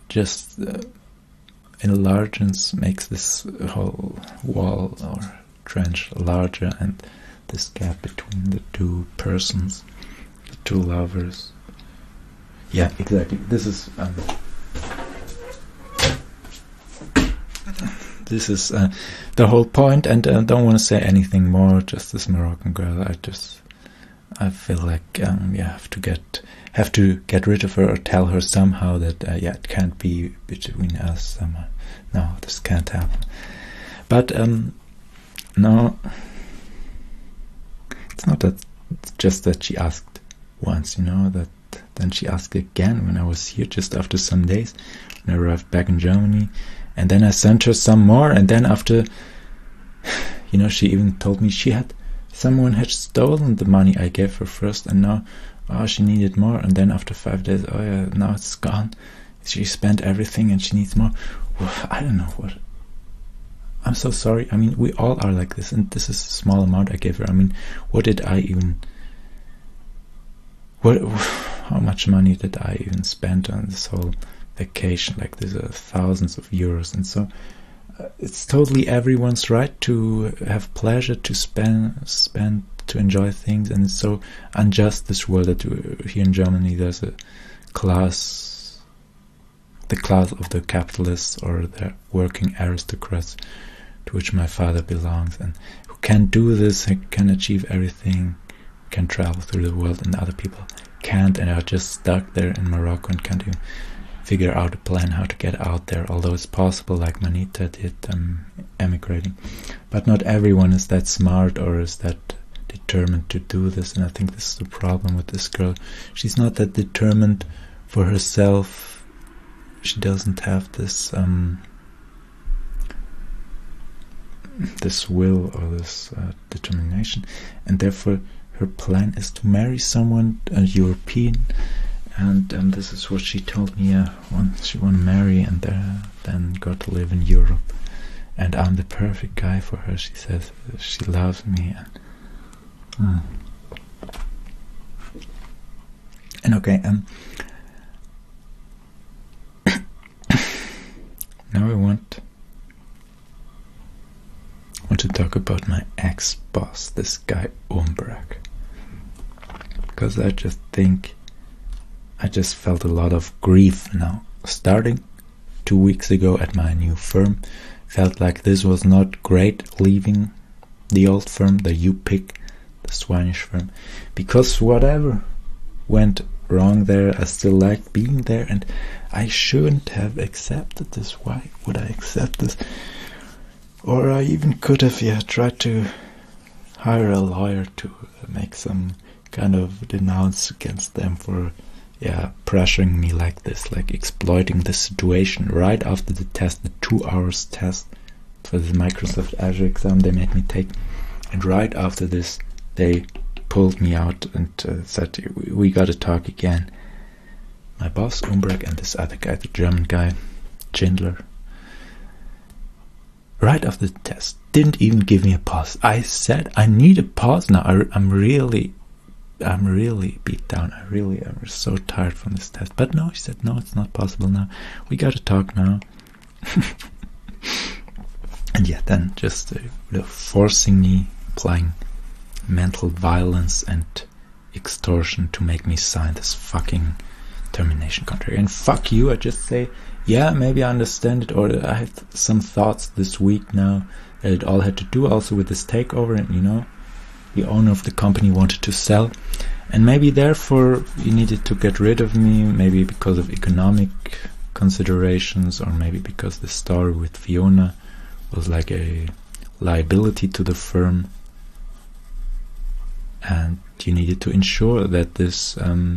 enlarges, makes this whole wall or trench larger, and this gap between the two persons, the two lovers. Yeah, exactly. This is the whole point, and I don't want to say anything more. Just this Moroccan girl, I feel like have to get rid of her, or tell her somehow that it can't be between us somehow. No, this can't happen. But no, it's not that. It's just that she asked once, that then she asked again when I was here, just after some days, when I arrived back in Germany. And then I sent her some more, and then after, she even told me someone had stolen the money I gave her first, and now, she needed more, and then after 5 days, now it's gone. She spent everything and she needs more. Well, I don't know what. I'm so sorry. I mean, we all are like this, and this is a small amount I gave her. I mean, how much money did I even spend on this whole vacation? Like, these are thousands of euros, and so it's totally everyone's right to have pleasure, to spend to enjoy things, and it's so unjust, this world, that here in Germany there's a class, the class of the capitalists or the working aristocrats, to which my father belongs, and who can do this, who can achieve everything, can travel through the world, and other people can't, and are just stuck there in Morocco and can't even figure out a plan how to get out there, although it's possible, like Manita did, emigrating. But not everyone is that smart or is that determined to do this, and I think this is the problem with this girl. She's not that determined for herself. She doesn't have this this will or this determination, and therefore her plan is to marry someone, a European, and this is what she told me. She want to marry and then go to live in Europe, and I'm the perfect guy for her. She says she loves me, and okay, now I want to talk about my ex-boss, this guy Umbrak, because I just felt a lot of grief now. Starting 2 weeks ago at my new firm, felt like this was not great, leaving the old firm, the UPIC, the Swinish firm, because whatever went wrong there, I still liked being there, and I shouldn't have accepted this. Why would I accept this? Or I even could have tried to hire a lawyer to make some kind of denounce against them for pressuring me like this, like exploiting the situation right after the test, the 2 hours test for the Microsoft Azure exam they made me take, and right after this they pulled me out and said, we gotta talk again. My boss Umbrak and this other guy, the German guy Schindler, right after the test didn't even give me a pause. I said I need a pause now. I'm really beat down. I really am so tired from this test. But no, he said, no, it's not possible now. We got to talk now. And then just forcing me, applying mental violence and extortion to make me sign this fucking termination contract. And fuck you, I just say, yeah, maybe I understand it, or I had some thoughts this week now that it all had to do also with this takeover, and the owner of the company wanted to sell, and maybe therefore he needed to get rid of me, maybe because of economic considerations, or maybe because the story with Fiona was like a liability to the firm, and you needed to ensure that this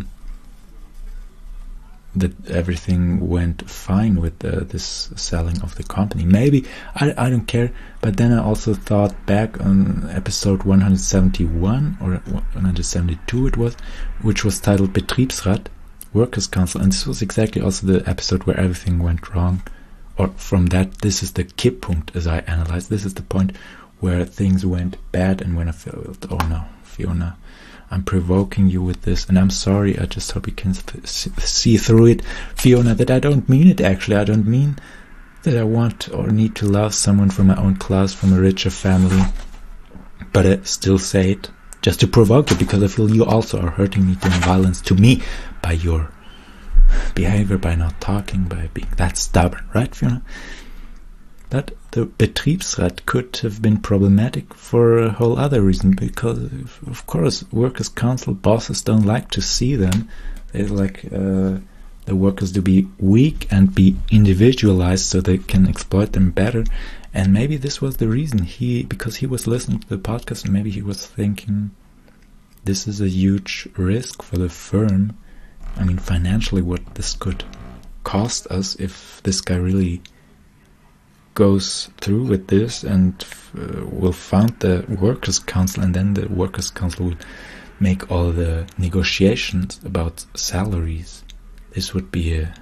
that everything went fine with this selling of the company. Maybe, I don't care, but then I also thought back on episode 171 or 172 it was, which was titled Betriebsrat, Workers' Council, and this was exactly also the episode where everything went wrong, or from that, this is the Kipppunkt as I analyzed, this is the point where things went bad, and when I felt, oh no, Fiona, I'm provoking you with this, and I'm sorry, I just hope you can see through it, Fiona, that I don't mean it actually. I don't mean that I want or need to love someone from my own class, from a richer family, but I still say it just to provoke you, because I feel you also are hurting me, doing violence to me by your behavior, by not talking, by being that stubborn, right, Fiona? But the Betriebsrat could have been problematic for a whole other reason, because of course workers' council bosses don't like to see them. They like the workers to be weak and be individualized so they can exploit them better. And maybe this was the reason, because he was listening to the podcast, and maybe he was thinking, this is a huge risk for the firm. I mean, financially, what this could cost us if this guy really goes through with this and will found the workers' council, and then the workers' council will make all the negotiations about salaries. This would be a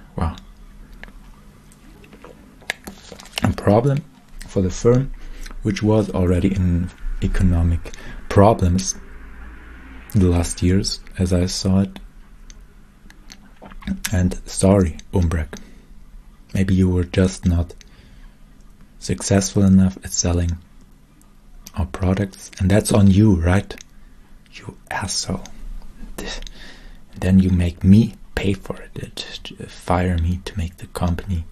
problem for the firm, which was already in economic problems the last years, as I saw it. And sorry, Umbrak, maybe you were just not successful enough at selling our products, and that's on you, right? you asshole. And then you make me pay for it, fire me to make the company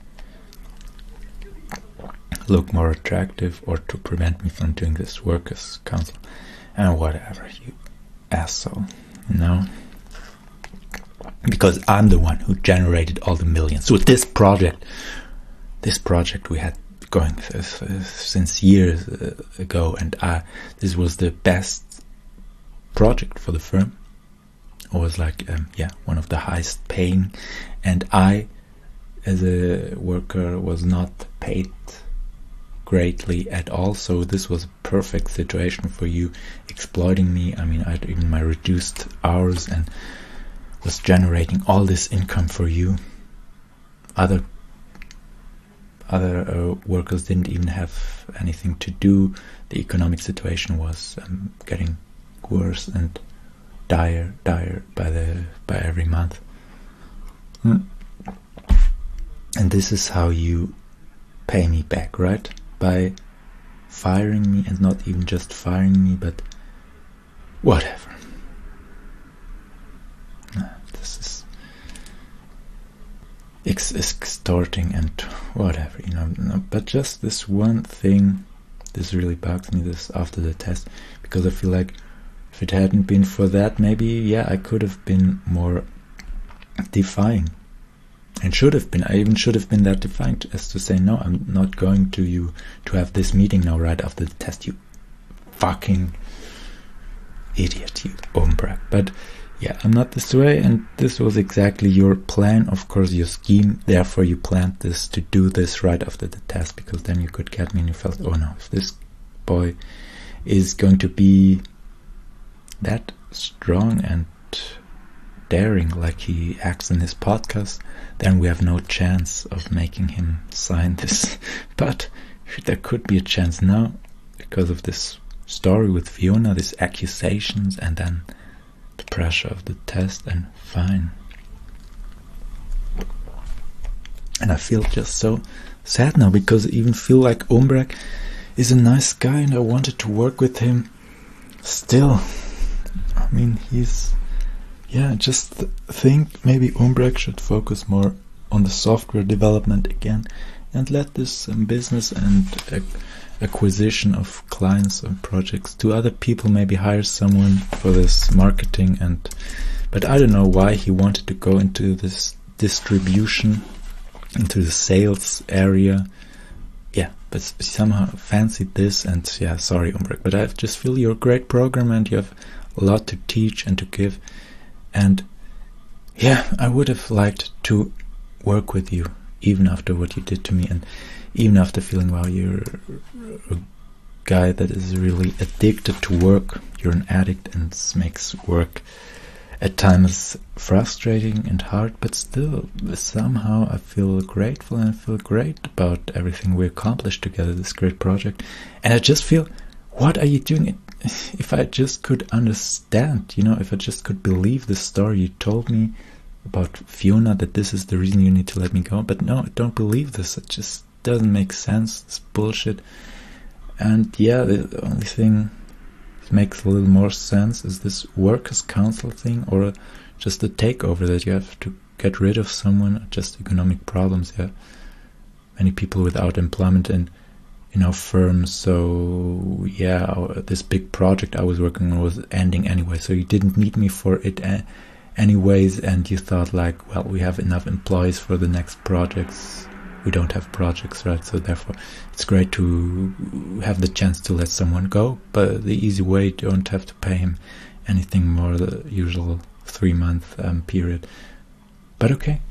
look more attractive, or to prevent me from doing this workers' council, and whatever, you asshole. No, because I'm the one who generated all the millions with this project. This project we had going since years ago, and this was the best project for the firm. It was like one of the highest paying, and I, as a worker, was not paid greatly at all. So this was a perfect situation for you exploiting me. I mean, I had even my reduced hours and was generating all this income for you. Other workers didn't even have anything to do. The economic situation was getting worse and dire by every month. And this is how you pay me back, right? By firing me, and not even just firing me, but whatever. This is extorting and whatever, you know. But just this one thing, this really bugs me, this after the test, because I feel like if it hadn't been for that, maybe I could have been more defying, and should have been. I even should have been that defiant as to say, no, I'm not going to have this meeting now right after the test, you fucking idiot, you Umbrak. But I'm not this way, and this was exactly your plan, of course, your scheme. Therefore you planned this, to do this right after the test, because then you could get me, and you felt, oh no, if this boy is going to be that strong and daring like he acts in his podcast, then we have no chance of making him sign this. But there could be a chance now, because of this story with Fiona, these accusations, and then the pressure of the test, and fine. And I feel just so sad now, because I even feel like Umbrak is a nice guy, and I wanted to work with him still. I mean, he's... just think maybe Umbrak should focus more on the software development again, and let this business and acquisition of clients and projects to other people, maybe hire someone for this marketing. But I don't know why he wanted to go into this distribution, into the sales area. But somehow fancied this, and sorry Umbrak, but I just feel you're a great programmer and you have a lot to teach and to give. And I would have liked to work with you, even after what you did to me, and even after feeling, wow, you're a guy that is really addicted to work. You're an addict, and this makes work at times frustrating and hard, but still, somehow I feel grateful, and I feel great about everything we accomplished together, this great project. And I just feel, what are you doing? If I just could understand, if I just could believe the story you told me about Fiona, that this is the reason you need to let me go. But no, I don't believe this. It just doesn't make sense. It's bullshit. And the only thing that makes a little more sense is this workers' council thing, or just the takeover, that you have to get rid of someone, just economic problems. Many people without employment in our firm. So this big project I was working on was ending anyway, so you didn't need me for it anyways, and you thought like, well, we have enough employees for the next projects. We don't have projects, right? So therefore it's great to have the chance to let someone go, but the easy way, you don't have to pay him anything more, the usual 3-month period. But okay.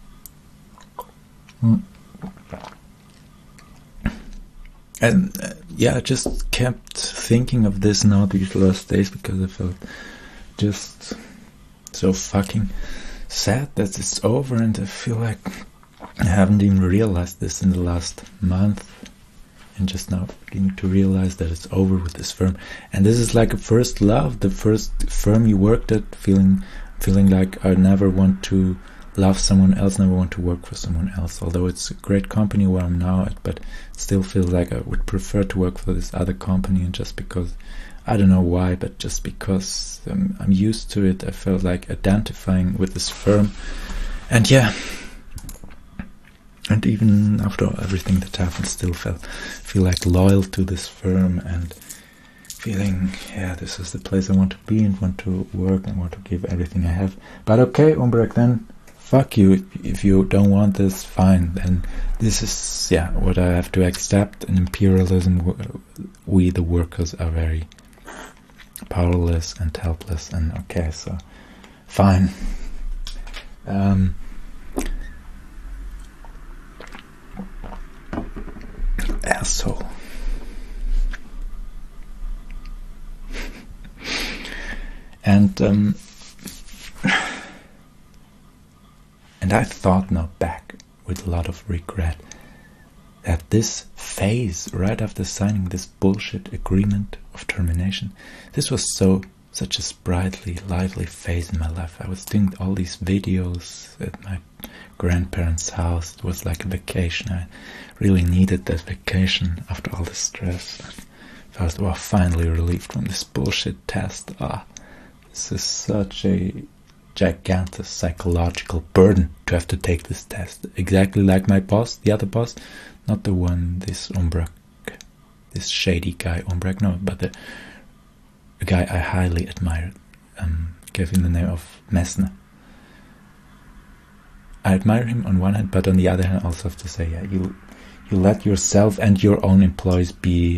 And I just kept thinking of this now these last days, because I felt just so fucking sad that it's over, and I feel like I haven't even realized this in the last month, and just now beginning to realize that it's over with this firm. And this is like a first love, the first firm you worked at, feeling like I never want to love someone else, never want to work for someone else, although it's a great company where I'm now at, but still feel like I would prefer to work for this other company, and just because I don't know why, but just because I'm used to it, I felt like identifying with this firm. And yeah, and even after everything that happened, still feel like loyal to this firm, and feeling, yeah, this is the place I want to be and want to work and want to give everything I have. But okay, Umbrak, then fuck you. If you don't want this, fine. Then this is, yeah, what I have to accept. In imperialism, we the workers are very powerless and helpless, and okay, so fine. Asshole. And I thought now back with a lot of regret that this phase right after signing this bullshit agreement of termination, this was such a sprightly, lively phase in my life. I was doing all these videos at my grandparents' house. It was like a vacation. I really needed that vacation after all the stress. I was finally relieved from this bullshit test. This is such a gigantic psychological burden to have to take this test. Exactly like my boss, the other boss, not the one, this Umbrak, this shady guy Umbrak, no, but the guy I highly admired, gave him the name of Messner. I admire him on one hand, but on the other hand I also have to say, yeah, you let yourself and your own employees be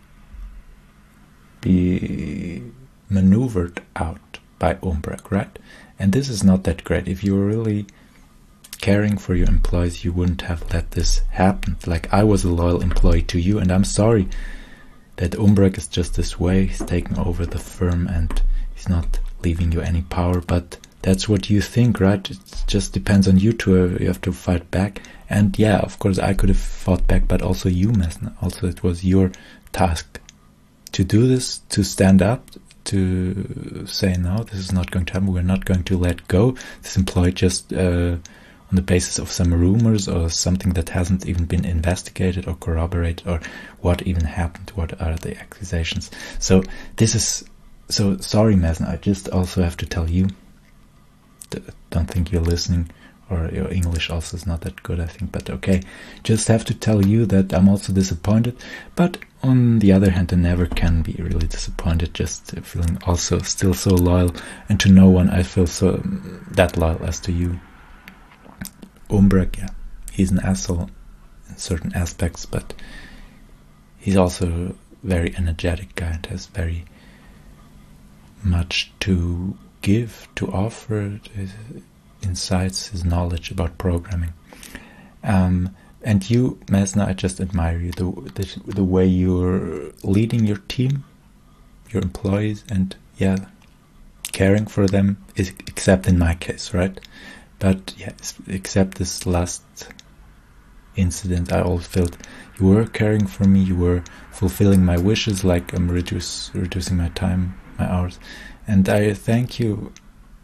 maneuvered out by Umbrak, right? And this is not that great. If you were really caring for your employees, you wouldn't have let this happen. Like, I was a loyal employee to you, and I'm sorry that Umbrak is just this way. He's taking over the firm and he's not leaving you any power, but that's what you think, right? It just depends on you two. You have to fight back. And yeah, of course I could have fought back, but also you, Messner. Also, it was your task to do this, to stand up, to say, no, this is not going to happen. We're not going to let go. This employee just on the basis of some rumors or something that hasn't even been investigated or corroborated, or what even happened, what are the accusations. So this is, so sorry, Messner, I just also have to tell you, don't think you're listening, or your English also is not that good, I think, but okay, just have to tell you that I'm also disappointed, but on the other hand, I never can be really disappointed, just feeling also still so loyal, and to no one I feel so that loyal as to you. Umbrak, yeah, he's an asshole in certain aspects, but he's also a very energetic guy and has very much to give, to offer, his insights, his knowledge about programming. And you, Messner, I just admire you, the way you're leading your team, your employees, and yeah, caring for them, except in my case, right? But yeah, except this last incident, I always felt you were caring for me, you were fulfilling my wishes, like I'm reducing my time, my hours, and I thank you,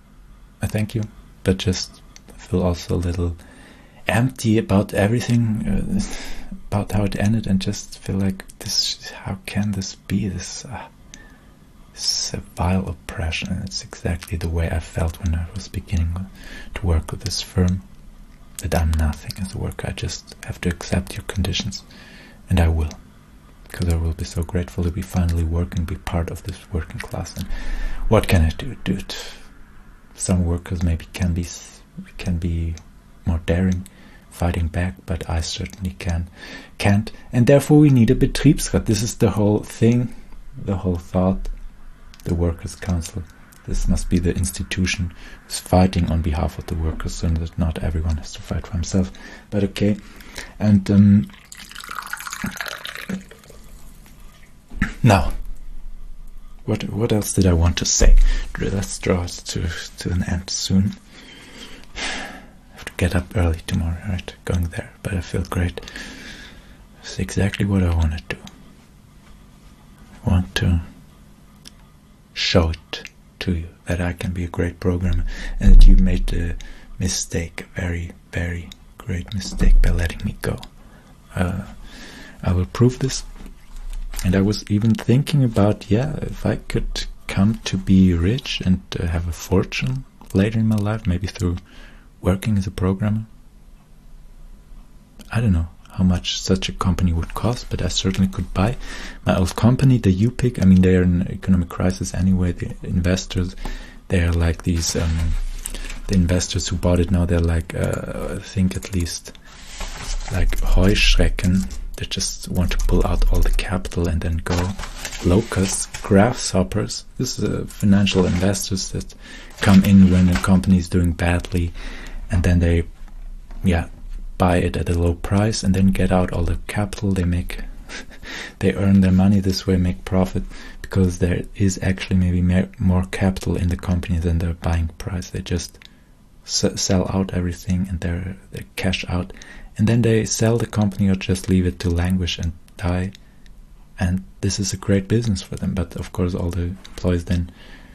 but just feel also a little empty about everything, about how it ended, and just feel like this, how can this be, this it's a vile oppression. And it's exactly the way I felt when I was beginning to work with this firm, that I'm nothing as a worker. I just have to accept your conditions, and I will, because I will be so grateful to be finally working, be part of this working class. And what can I do? Some workers maybe can be more daring, fighting back, but I certainly can't, and therefore we need a Betriebsrat. This is the whole thing, the whole thought. The Workers' Council. This must be the institution who's fighting on behalf of the workers, so that not everyone has to fight for himself. But okay, and now, what else did I want to say? Let's draw it to an end soon. I have to get up early tomorrow, right? Going there, but I feel great. It's exactly what I want to do. I want to show it to you that I can be a great programmer, and that you made a mistake, a very, very great mistake, by letting me go. I will prove this, And I was even thinking about, if I could come to be rich and have a fortune later in my life, maybe through working as a programmer. I don't know how much such a company would cost, but I certainly could buy my old company, the UPIC. I mean, they are in an economic crisis anyway. The investors, they are like these, the investors who bought it now, they're like, I think at least like Heuschrecken. They just want to pull out all the capital and then go. Locusts, grasshoppers, this is financial investors that come in when a company is doing badly, and then they, buy it at a low price and then get out all the capital. They make, they earn their money this way, make profit, because there is actually maybe more capital in the company than their buying price. They just sell out everything and they cash out, and then they sell the company or just leave it to languish and die. And this is a great business for them. But of course, all the employees then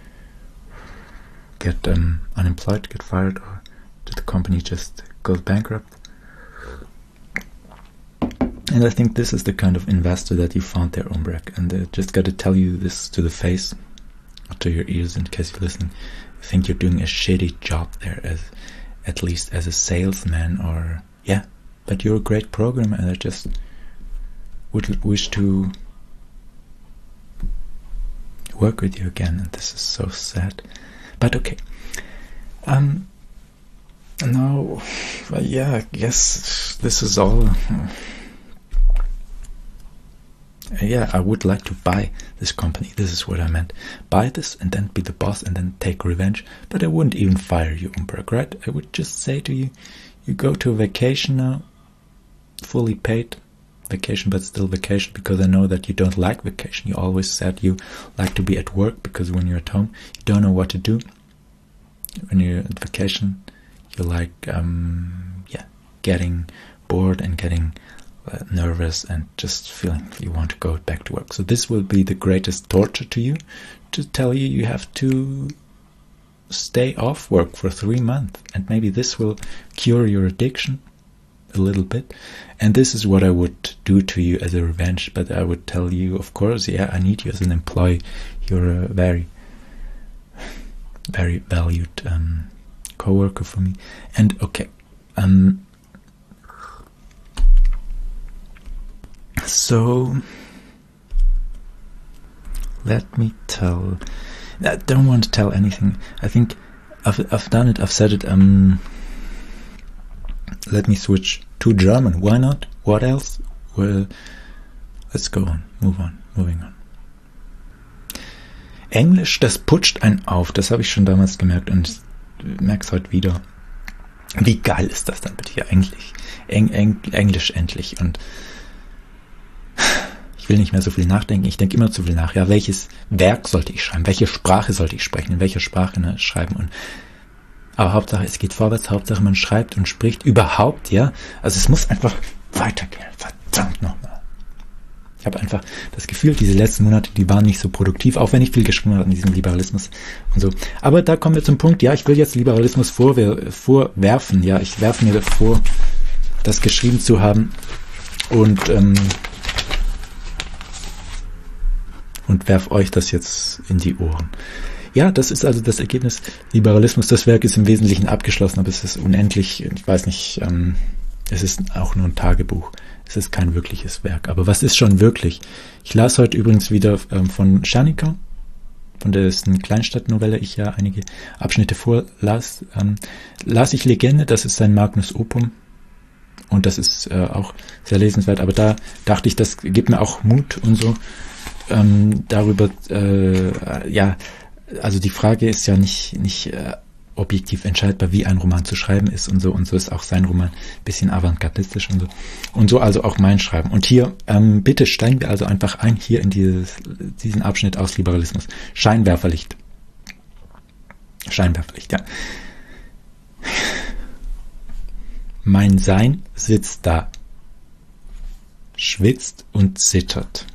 get unemployed, get fired, or the company just goes bankrupt. And I think this is the kind of investor that you found there, Umbrak. And I just got to tell you this to the face, or to your ears in case you're listening. I think you're doing a shitty job there, at least as a salesman, or but you're a great programmer, and I just would wish to work with you again. And this is so sad, but okay. Now, I guess this is all. I would like to buy this company. This is what I meant. Buy this and then be the boss and then take revenge. But I wouldn't even fire you, Umbrak, right? I would just say to you, you go to a vacation now, fully paid vacation, but still vacation, because I know that you don't like vacation. You always said you like to be at work, because when you're at home, you don't know what to do. When you're at vacation, you like, getting bored and getting nervous and just feeling you want to go back to work. So this will be the greatest torture to you, to tell you have to stay off work for 3 months, and maybe this will cure your addiction a little bit. And this is what I would do to you as a revenge. But I would tell you, of course, I need you as an employee. You're a very, very valued co-worker for me. And okay, so let me tell. I don't want to tell anything. I think I've done it. I've said it. Let me switch to German. Why not? What else? Well, let's go on. Moving on. Englisch, das putscht einen auf. Das habe ich schon damals gemerkt und ich merke es heute wieder. Wie geil ist das dann bitte hier eigentlich? Englisch endlich. Und ich will nicht mehr so viel nachdenken. Ich denke immer zu viel nach. Ja, welches Werk sollte ich schreiben? Welche Sprache sollte ich sprechen? In welcher Sprache schreiben? Aber Hauptsache, es geht vorwärts. Hauptsache, man schreibt und spricht überhaupt, Also es muss einfach weitergehen. Verdammt nochmal. Ich habe einfach das Gefühl, diese letzten Monate, die waren nicht so produktiv, auch wenn ich viel geschrieben habe an diesem Liberalismus und so. Aber da kommen wir zum Punkt, ich will jetzt Liberalismus vorwerfen. Ich werfe mir vor, das geschrieben zu haben und werf euch das jetzt in die Ohren. Ja, das ist also das Ergebnis. Liberalismus, das Werk ist im Wesentlichen abgeschlossen, aber es ist unendlich, ich weiß nicht, es ist auch nur ein Tagebuch. Es ist kein wirkliches Werk. Aber was ist schon wirklich? Ich las heute übrigens wieder von Czarnka, von dessen Kleinstadtnovelle ich ja einige Abschnitte vorlas. Las ich Legende, das ist sein Magnus Opum. Und das ist auch sehr lesenswert. Aber da dachte ich, das gibt mir auch Mut und so. Darüber, also die Frage ist ja nicht objektiv entscheidbar, wie ein Roman zu schreiben ist und so ist auch sein Roman ein bisschen avantgardistisch und so also auch mein Schreiben. Und hier, bitte steigen wir also einfach ein hier in diesen Abschnitt aus Liberalismus. Scheinwerferlicht, ja. Mein Sein sitzt da, schwitzt und zittert.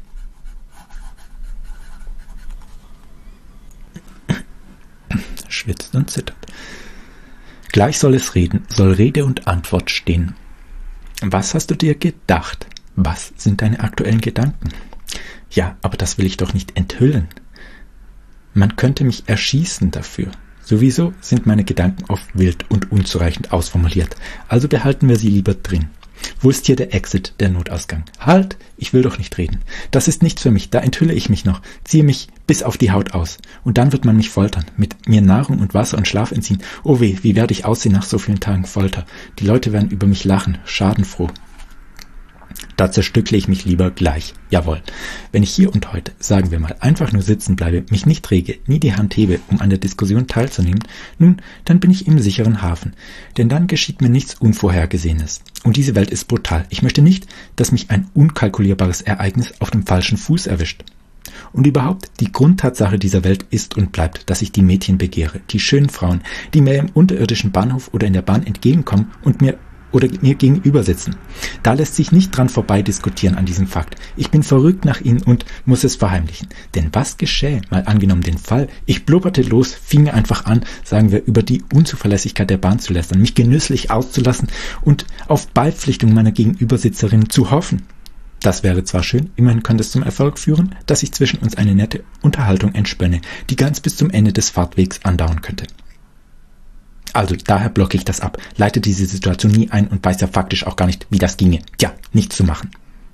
Schwitzt und zittert. Gleich soll Rede und Antwort stehen. Was hast du dir gedacht? Was sind deine aktuellen Gedanken? Ja, aber das will ich doch nicht enthüllen. Man könnte mich erschießen dafür. Sowieso sind meine Gedanken oft wild und unzureichend ausformuliert, also behalten wir sie lieber drin. Wo ist hier der Exit, der Notausgang? Halt, ich will doch nicht reden. Das ist nichts für mich, da enthülle ich mich noch, ziehe mich bis auf die Haut aus. Und dann wird man mich foltern, mit mir Nahrung und Wasser und Schlaf entziehen. Oh weh, wie werde ich aussehen nach so vielen Tagen Folter? Die Leute werden über mich lachen, schadenfroh. Da zerstückle ich mich lieber gleich. Jawohl. Wenn ich hier und heute, sagen wir mal, einfach nur sitzen bleibe, mich nicht rege, nie die Hand hebe, um an der Diskussion teilzunehmen, nun, dann bin ich im sicheren Hafen. Denn dann geschieht mir nichts Unvorhergesehenes. Und diese Welt ist brutal. Ich möchte nicht, dass mich ein unkalkulierbares Ereignis auf dem falschen Fuß erwischt. Und überhaupt, die Grundtatsache dieser Welt ist und bleibt, dass ich die Mädchen begehre, die schönen Frauen, die mir im unterirdischen Bahnhof oder in der Bahn entgegenkommen und mir gegenüber sitzen. Da lässt sich nicht dran vorbei diskutieren an diesem Fakt. Ich bin verrückt nach ihnen und muss es verheimlichen. Denn was geschähe, mal angenommen den Fall, ich blubberte los, fing mir einfach an, sagen wir, über die Unzuverlässigkeit der Bahn zu lästern, mich genüsslich auszulassen und auf Beipflichtung meiner Gegenübersitzerin zu hoffen. Das wäre zwar schön, immerhin könnte es zum Erfolg führen, dass sich zwischen uns eine nette Unterhaltung entspönne, die ganz bis zum Ende des Fahrtwegs andauern könnte. Also daher blocke ich das ab, leite diese Situation nie ein und weiß ja faktisch auch gar nicht, wie das ginge. Tja, nichts zu machen.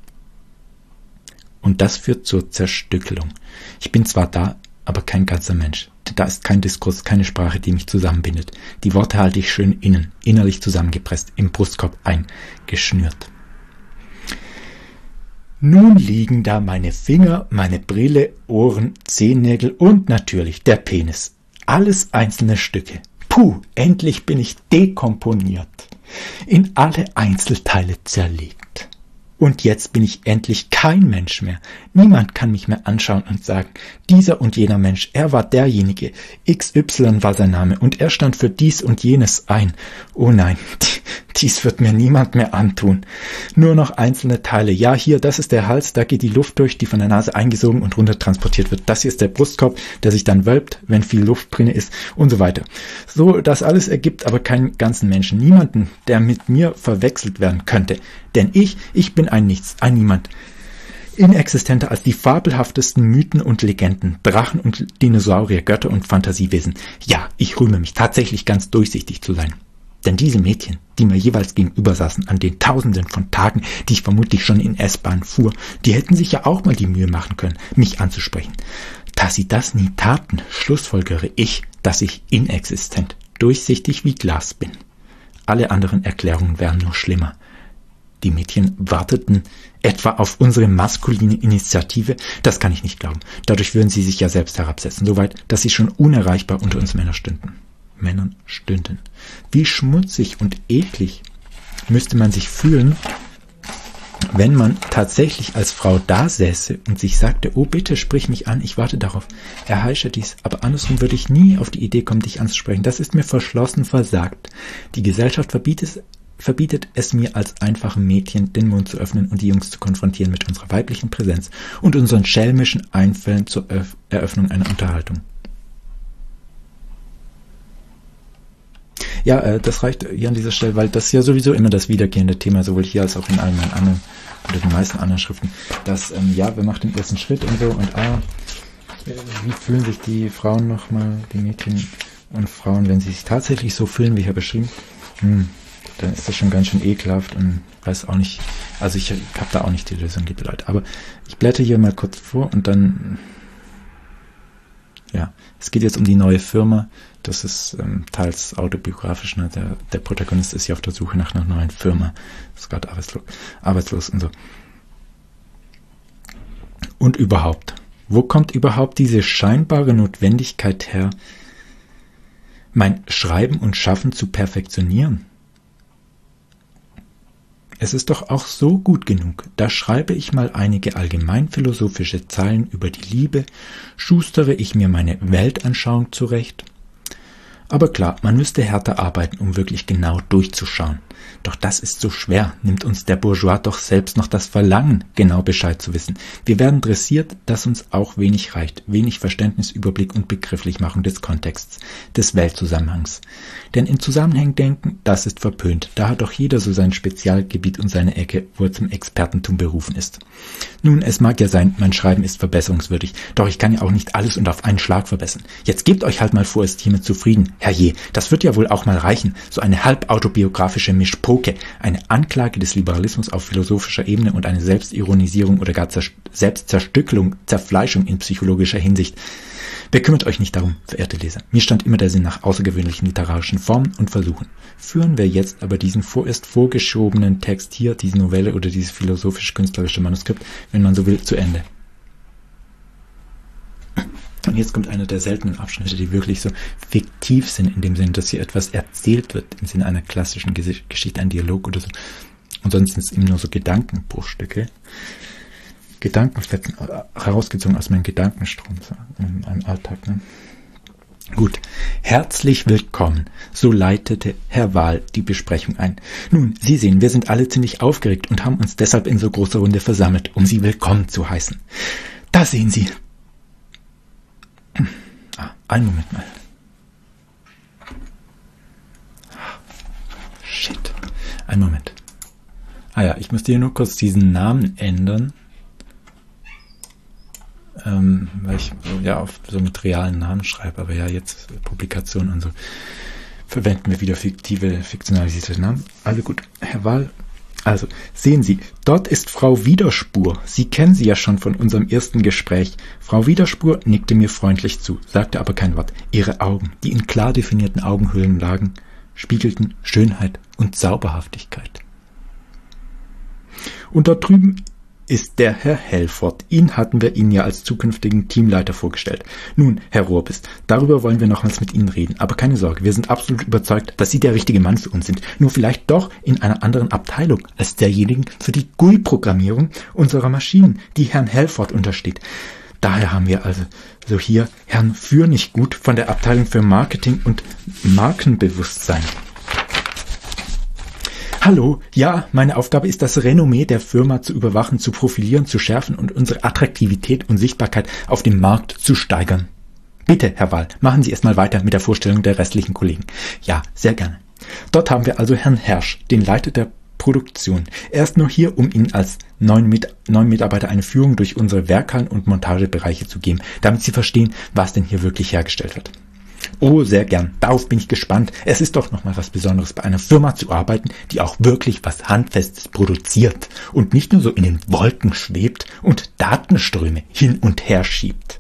Und das führt zur Zerstückelung. Ich bin zwar da, aber kein ganzer Mensch. Da ist kein Diskurs, keine Sprache, die mich zusammenbindet. Die Worte halte ich schön innerlich zusammengepresst, im Brustkorb eingeschnürt. Nun liegen da meine Finger, meine Brille, Ohren, Zehennägel und natürlich der Penis. Alles einzelne Stücke. Puh, endlich bin ich dekomponiert, in alle Einzelteile zerlegt. Und jetzt bin ich endlich kein Mensch mehr. Niemand kann mich mehr anschauen und sagen, dieser und jener Mensch, er war derjenige, XY war sein Name und er stand für dies und jenes ein. Oh nein, dies wird mir niemand mehr antun. Nur noch einzelne Teile. Ja, hier, das ist der Hals, da geht die Luft durch, die von der Nase eingesogen und runter transportiert wird. Das hier ist der Brustkorb, der sich dann wölbt, wenn viel Luft drin ist und so weiter. So, das alles ergibt aber keinen ganzen Menschen. Niemanden, der mit mir verwechselt werden könnte. Denn ich bin ein Nichts, ein Niemand. Inexistenter als die fabelhaftesten Mythen und Legenden, Drachen und Dinosaurier, Götter und Fantasiewesen. Ja, ich rühme mich tatsächlich ganz durchsichtig zu sein. Denn diese Mädchen, die mir jeweils gegenüber saßen an den Tausenden von Tagen, die ich vermutlich schon in S-Bahn fuhr, die hätten sich ja auch mal die Mühe machen können, mich anzusprechen. Da sie das nie taten, schlussfolgere ich, dass ich inexistent, durchsichtig wie Glas bin. Alle anderen Erklärungen wären nur schlimmer. Die Mädchen warteten etwa auf unsere maskuline Initiative? Das kann ich nicht glauben. Dadurch würden sie sich ja selbst herabsetzen, soweit, dass sie schon unerreichbar unter uns Männern stünden. Wie schmutzig und eklig müsste man sich fühlen, wenn man tatsächlich als Frau da säße und sich sagte, oh bitte, sprich mich an, ich warte darauf, erheische dies, aber andersrum würde ich nie auf die Idee kommen, dich anzusprechen. Das ist mir verschlossen versagt. Die Gesellschaft verbietet es mir als einfachem Mädchen, den Mund zu öffnen und die Jungs zu konfrontieren mit unserer weiblichen Präsenz und unseren schelmischen Einfällen zur Eröffnung einer Unterhaltung. Ja, das reicht hier an dieser Stelle, weil das ja sowieso immer das wiederkehrende Thema, sowohl hier als auch in allen meinen anderen oder den meisten anderen Schriften, dass, wer macht den ersten Schritt und so und wie fühlen sich die Frauen nochmal, die Mädchen und Frauen, wenn sie sich tatsächlich so fühlen, wie hier beschrieben, dann ist das schon ganz schön ekelhaft und weiß auch nicht, also ich habe da auch nicht die Lösung, liebe Leute, aber ich blätter hier mal kurz vor und dann, es geht jetzt um die neue Firma. Das ist teils autobiografisch. Ne? Der Protagonist ist ja auf der Suche nach einer neuen Firma. Ist gerade arbeitslos und so. Und überhaupt, wo kommt überhaupt diese scheinbare Notwendigkeit her, mein Schreiben und Schaffen zu perfektionieren? Es ist doch auch so gut genug. Da schreibe ich mal einige allgemeinphilosophische Zeilen über die Liebe, schustere ich mir meine Weltanschauung zurecht. Aber klar, man müsste härter arbeiten, um wirklich genau durchzuschauen. Doch das ist so schwer, nimmt uns der Bourgeois doch selbst noch das Verlangen, genau Bescheid zu wissen. Wir werden dressiert, dass uns auch wenig reicht, wenig Verständnis, Überblick und Begrifflichmachung des Kontexts, des Weltzusammenhangs. Denn in Zusammenhängen denken, das ist verpönt, da hat doch jeder so sein Spezialgebiet und seine Ecke, wo er zum Expertentum berufen ist. Nun, es mag ja sein, mein Schreiben ist verbesserungswürdig, doch ich kann ja auch nicht alles und auf einen Schlag verbessern. Jetzt gebt euch halt mal vorerst hiermit zufrieden. Herrje, das wird ja wohl auch mal reichen, so eine halbautobiografische Mischpoke, eine Anklage des Liberalismus auf philosophischer Ebene und eine Selbstironisierung oder gar Selbstzerstückelung, Zerfleischung in psychologischer Hinsicht. Bekümmert euch nicht darum, verehrte Leser. Mir stand immer der Sinn nach außergewöhnlichen literarischen Formen und Versuchen. Führen wir jetzt aber diesen vorerst vorgeschobenen Text hier, diese Novelle oder dieses philosophisch-künstlerische Manuskript, wenn man so will, zu Ende. Und jetzt kommt einer der seltenen Abschnitte, die wirklich so fiktiv sind, in dem Sinne, dass hier etwas erzählt wird, im Sinne einer klassischen Geschichte, ein Dialog oder so. Und sonst sind es eben nur so Gedankenbruchstücke. Gedankenfetzen, herausgezogen aus meinem Gedankenstrom, so in meinem Alltag. Ne? Gut, herzlich willkommen, so leitete Herr Wahl die Besprechung ein. Nun, Sie sehen, wir sind alle ziemlich aufgeregt und haben uns deshalb in so großer Runde versammelt, um Sie willkommen zu heißen. Da sehen Sie. Einen Moment mal. Shit. Einen Moment. Ja, ich musste hier nur kurz diesen Namen ändern. Weil ich ja oft so mit realen Namen schreibe, aber ja, jetzt Publikationen und so verwenden wir wieder fiktionalisierte Namen. Also gut, Herr Wahl. Also, sehen Sie, dort ist Frau Widerspur. Sie kennen sie ja schon von unserem ersten Gespräch. Frau Widerspur nickte mir freundlich zu, sagte aber kein Wort. Ihre Augen, die in klar definierten Augenhöhlen lagen, spiegelten Schönheit und Zauberhaftigkeit. Und dort drüben ist der Herr Helford. Ihn hatten wir Ihnen ja als zukünftigen Teamleiter vorgestellt. Nun, Herr Rohrbis, darüber wollen wir nochmals mit Ihnen reden. Aber keine Sorge, wir sind absolut überzeugt, dass Sie der richtige Mann für uns sind. Nur vielleicht doch in einer anderen Abteilung als derjenigen für die GUI-Programmierung unserer Maschinen, die Herrn Helford untersteht. Daher haben wir also so hier Herrn Fürnichgut von der Abteilung für Marketing und Markenbewusstsein. Hallo, ja, meine Aufgabe ist, das Renommee der Firma zu überwachen, zu profilieren, zu schärfen und unsere Attraktivität und Sichtbarkeit auf dem Markt zu steigern. Bitte, Herr Wahl, machen Sie erstmal weiter mit der Vorstellung der restlichen Kollegen. Ja, sehr gerne. Dort haben wir also Herrn Hersch, den Leiter der Produktion. Er ist nur hier, um Ihnen als neuen Mitarbeiter eine Führung durch unsere Werkhallen und Montagebereiche zu geben, damit Sie verstehen, was denn hier wirklich hergestellt wird. Oh, sehr gern. Darauf bin ich gespannt. Es ist doch nochmal was Besonderes, bei einer Firma zu arbeiten, die auch wirklich was Handfestes produziert und nicht nur so in den Wolken schwebt und Datenströme hin und her schiebt.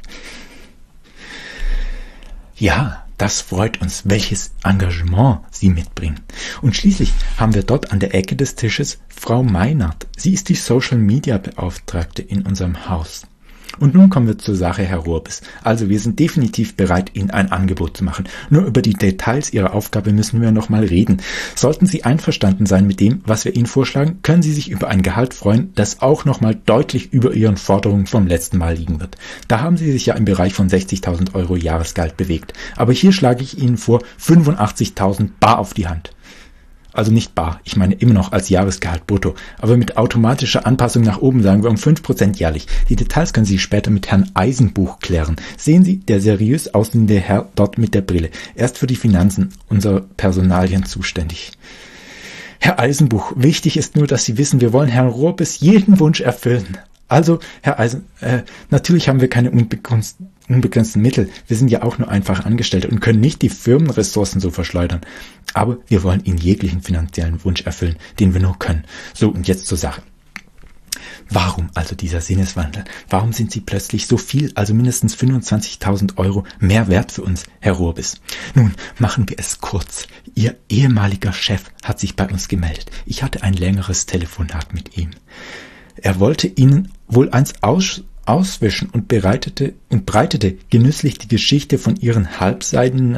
Ja, das freut uns, welches Engagement Sie mitbringen. Und schließlich haben wir dort an der Ecke des Tisches Frau Meinert. Sie ist die Social-Media-Beauftragte in unserem Haus. Und nun kommen wir zur Sache, Herr Rohrbis. Also wir sind definitiv bereit, Ihnen ein Angebot zu machen. Nur über die Details Ihrer Aufgabe müssen wir noch mal reden. Sollten Sie einverstanden sein mit dem, was wir Ihnen vorschlagen, können Sie sich über ein Gehalt freuen, das auch noch mal deutlich über Ihren Forderungen vom letzten Mal liegen wird. Da haben Sie sich ja im Bereich von 60.000 € Jahresgehalt bewegt. Aber hier schlage ich Ihnen vor 85.000 bar auf die Hand. Also nicht bar, ich meine immer noch als Jahresgehalt brutto, aber mit automatischer Anpassung nach oben sagen wir um 5% jährlich. Die Details können Sie später mit Herrn Eisenbuch klären. Sehen Sie, der seriös aussehende Herr dort mit der Brille. Er ist für die Finanzen unserer Personalien zuständig. Herr Eisenbuch, wichtig ist nur, dass Sie wissen, wir wollen Herrn Rohrbis jeden Wunsch erfüllen. Also, Herr Eisen, natürlich haben wir keine unbegrenzten Mittel. Wir sind ja auch nur einfach Angestellte und können nicht die Firmenressourcen so verschleudern. Aber wir wollen Ihnen jeglichen finanziellen Wunsch erfüllen, den wir nur können. So, und jetzt zur Sache. Warum also dieser Sinneswandel? Warum sind Sie plötzlich so viel, also mindestens 25.000 € mehr wert für uns, Herr Rohrbis? Nun, machen wir es kurz. Ihr ehemaliger Chef hat sich bei uns gemeldet. Ich hatte ein längeres Telefonat mit ihm. Er wollte Ihnen wohl eins auswischen und breitete genüsslich die Geschichte von Ihren halbseidenen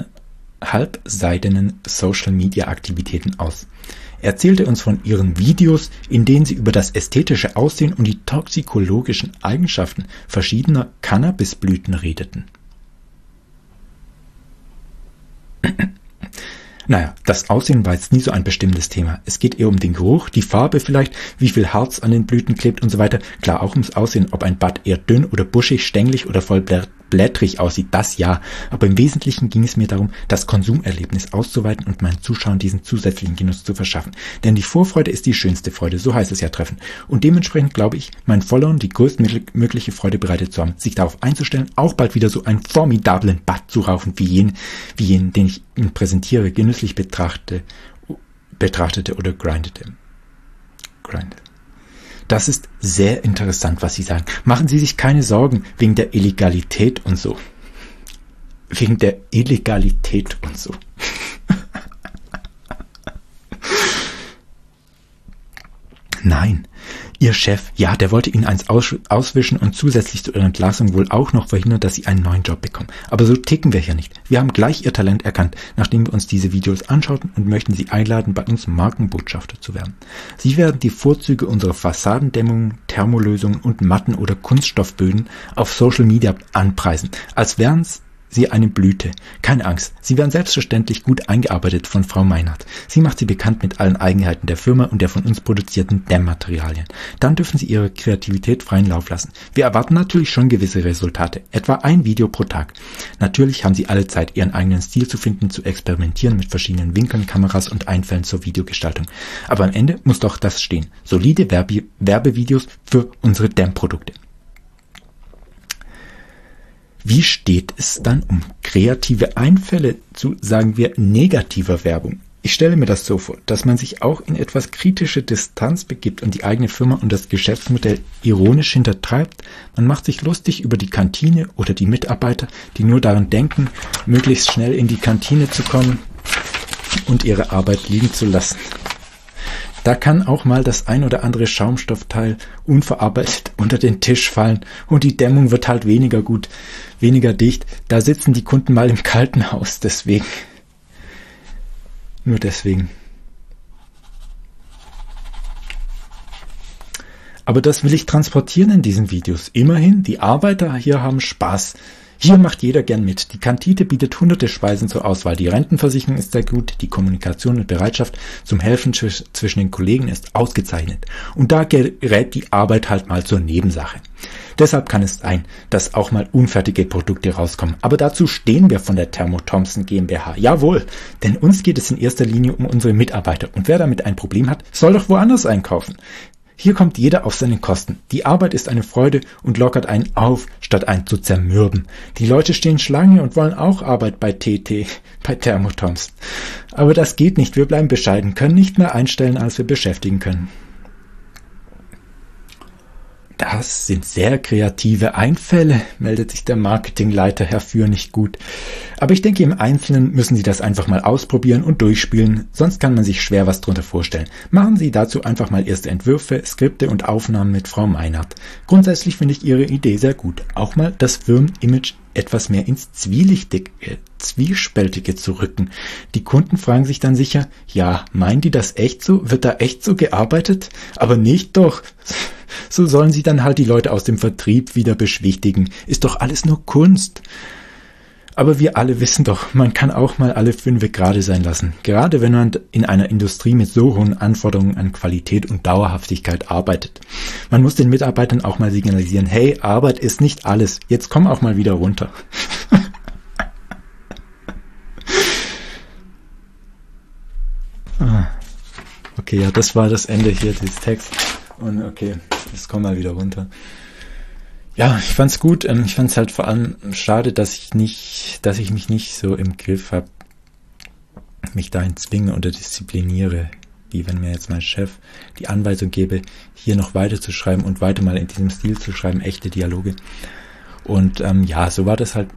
Social-Media-Aktivitäten aus. Er erzählte uns von Ihren Videos, in denen Sie über das ästhetische Aussehen und die toxikologischen Eigenschaften verschiedener Cannabisblüten redeten. Naja, das Aussehen war jetzt nie so ein bestimmtes Thema. Es geht eher um den Geruch, die Farbe vielleicht, wie viel Harz an den Blüten klebt und so weiter. Klar, auch ums Aussehen, ob ein Bud eher dünn oder buschig, stänglich oder voll blättrig aussieht, das ja. Aber im Wesentlichen ging es mir darum, das Konsumerlebnis auszuweiten und meinen Zuschauern diesen zusätzlichen Genuss zu verschaffen. Denn die Vorfreude ist die schönste Freude, so heißt es ja treffend. Und dementsprechend glaube ich, meinen Followern die größtmögliche Freude bereitet zu haben, sich darauf einzustellen, auch bald wieder so einen formidablen Bud zu rauchen, wie jenen, den ich Ihnen präsentiere, genüsslich betrachtete oder grindete. Das ist sehr interessant, was Sie sagen. Machen Sie sich keine Sorgen wegen der Illegalität und so. Wegen der Illegalität und so. Nein, Ihr Chef, ja, der wollte Ihnen eins auswischen und zusätzlich zu Ihrer Entlassung wohl auch noch verhindern, dass Sie einen neuen Job bekommen. Aber so ticken wir hier nicht. Wir haben gleich Ihr Talent erkannt, nachdem wir uns diese Videos anschauten und möchten Sie einladen, bei uns Markenbotschafter zu werden. Sie werden die Vorzüge unserer Fassadendämmung, Thermolösungen und Matten- oder Kunststoffböden auf Social Media anpreisen, als wären Sie eine Blüte. Keine Angst, Sie werden selbstverständlich gut eingearbeitet von Frau Meinert. Sie macht Sie bekannt mit allen Eigenheiten der Firma und der von uns produzierten Dämmmaterialien. Dann dürfen Sie Ihre Kreativität freien Lauf lassen. Wir erwarten natürlich schon gewisse Resultate, etwa ein Video pro Tag. Natürlich haben Sie alle Zeit, Ihren eigenen Stil zu finden, zu experimentieren mit verschiedenen Winkeln, Kameras und Einfällen zur Videogestaltung. Aber am Ende muss doch das stehen. Solide Werbevideos für unsere Dämmprodukte. Wie steht es dann um kreative Einfälle zu, sagen wir, negativer Werbung? Ich stelle mir das so vor, dass man sich auch in etwas kritische Distanz begibt und die eigene Firma und das Geschäftsmodell ironisch hintertreibt. Man macht sich lustig über die Kantine oder die Mitarbeiter, die nur daran denken, möglichst schnell in die Kantine zu kommen und ihre Arbeit liegen zu lassen. Da kann auch mal das ein oder andere Schaumstoffteil unverarbeitet unter den Tisch fallen und die Dämmung wird halt weniger gut, weniger dicht. Da sitzen die Kunden mal im kalten Haus, deswegen. Nur deswegen. Aber das will ich transportieren in diesen Videos. Immerhin, die Arbeiter hier haben Spaß. Hier macht jeder gern mit. Die Kantine bietet hunderte Speisen zur Auswahl. Die Rentenversicherung ist sehr gut. Die Kommunikation und Bereitschaft zum Helfen zwischen den Kollegen ist ausgezeichnet. Und da gerät die Arbeit halt mal zur Nebensache. Deshalb kann es sein, dass auch mal unfertige Produkte rauskommen. Aber dazu stehen wir von der Thermo Thompson GmbH. Jawohl, denn uns geht es in erster Linie um unsere Mitarbeiter. Und wer damit ein Problem hat, soll doch woanders einkaufen. Hier kommt jeder auf seine Kosten. Die Arbeit ist eine Freude und lockert einen auf, statt einen zu zermürben. Die Leute stehen Schlange und wollen auch Arbeit bei Thermo Thompson. Aber das geht nicht, wir bleiben bescheiden, können nicht mehr einstellen, als wir beschäftigen können. Das sind sehr kreative Einfälle, meldet sich der Marketingleiter Herr Fürnig gut. Aber ich denke, im Einzelnen müssen Sie das einfach mal ausprobieren und durchspielen, sonst kann man sich schwer was drunter vorstellen. Machen Sie dazu einfach mal erste Entwürfe, Skripte und Aufnahmen mit Frau Meinert. Grundsätzlich finde ich Ihre Idee sehr gut. Auch mal das Firmenimage etwas mehr ins Zwiespältige zu rücken. Die Kunden fragen sich dann sicher, ja, meinen die das echt so? Wird da echt so gearbeitet? Aber nicht doch. So sollen sie dann halt die Leute aus dem Vertrieb wieder beschwichtigen. Ist doch alles nur Kunst. Aber wir alle wissen doch, man kann auch mal alle 5 gerade sein lassen. Gerade wenn man in einer Industrie mit so hohen Anforderungen an Qualität und Dauerhaftigkeit arbeitet. Man muss den Mitarbeitern auch mal signalisieren, hey, Arbeit ist nicht alles. Jetzt komm auch mal wieder runter. Okay, ja, das war das Ende hier des Texts. Und okay, jetzt komm mal wieder runter. Ja, ich fand's gut. Ich fand's halt vor allem schade, dass ich mich nicht so im Griff habe, mich dahin zwinge oder diszipliniere, wie wenn mir jetzt mein Chef die Anweisung gebe, hier noch weiter zu schreiben und weiter mal in diesem Stil zu schreiben, echte Dialoge. Und ja, so war das halt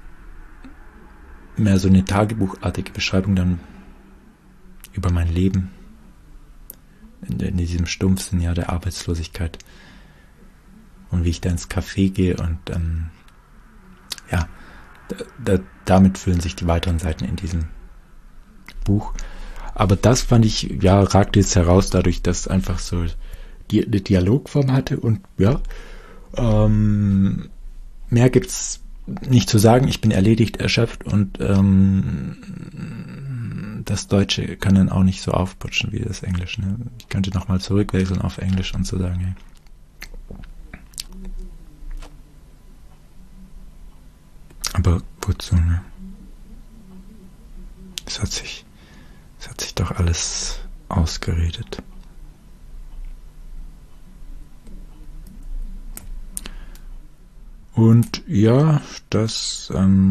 mehr so eine tagebuchartige Beschreibung dann über mein Leben in diesem stumpfen Jahr der Arbeitslosigkeit. Und wie ich da ins Café gehe und ja, damit füllen sich die weiteren Seiten in diesem Buch. Aber das fand ich, ja, ragte jetzt heraus, dadurch, dass einfach so die Dialogform hatte und ja, mehr gibt's nicht zu sagen. Ich bin erledigt, erschöpft und das Deutsche kann dann auch nicht so aufputschen wie das Englische. Ne? Ich könnte nochmal zurückwechseln auf Englisch und so sagen, hey. Aber wozu, ne? Es hat sich doch alles ausgeredet. Und ja, das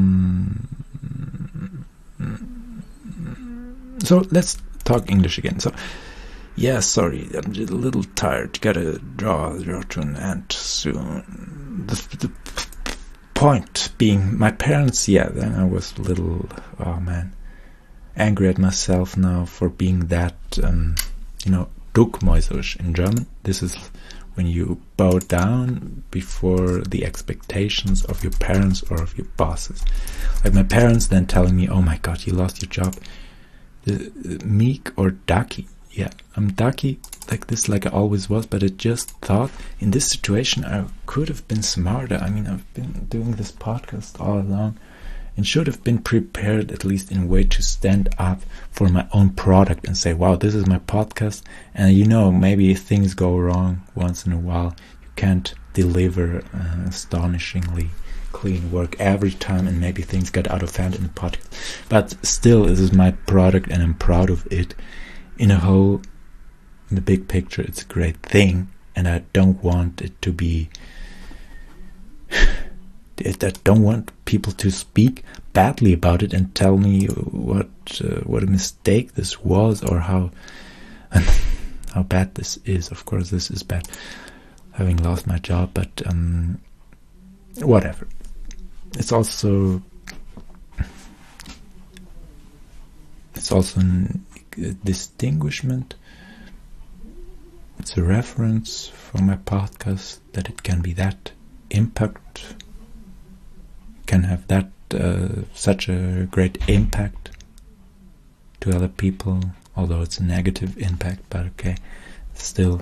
so let's talk English again. So yeah, sorry, I'm a little tired. Gotta draw to an end soon. The point being, my parents, yeah, then I was a little, oh man, angry at myself now for being that, duckmäuserisch in German. This is when you bow down before the expectations of your parents or of your bosses. Like my parents then telling me, oh my god, you lost your job. Meek or ducky. Yeah, I'm ducky like this, like I always was, but I just thought in this situation I could have been smarter. I mean, I've been doing this podcast all along and should have been prepared at least in a way to stand up for my own product and say, wow, this is my podcast, and maybe things go wrong once in a while. You can't deliver astonishingly clean work every time, and maybe things get out of hand in the podcast. But still, this is my product and I'm proud of it. In the big picture, it's a great thing, and I don't want it to be I don't want people to speak badly about it and tell me what a mistake this was, or how bad this is. Of course, this is bad, having lost my job, but whatever. It's also a distinguishment. It's a reference for my podcast that it can be that impact, can have that such a great impact to other people, although it's a negative impact, but okay, still.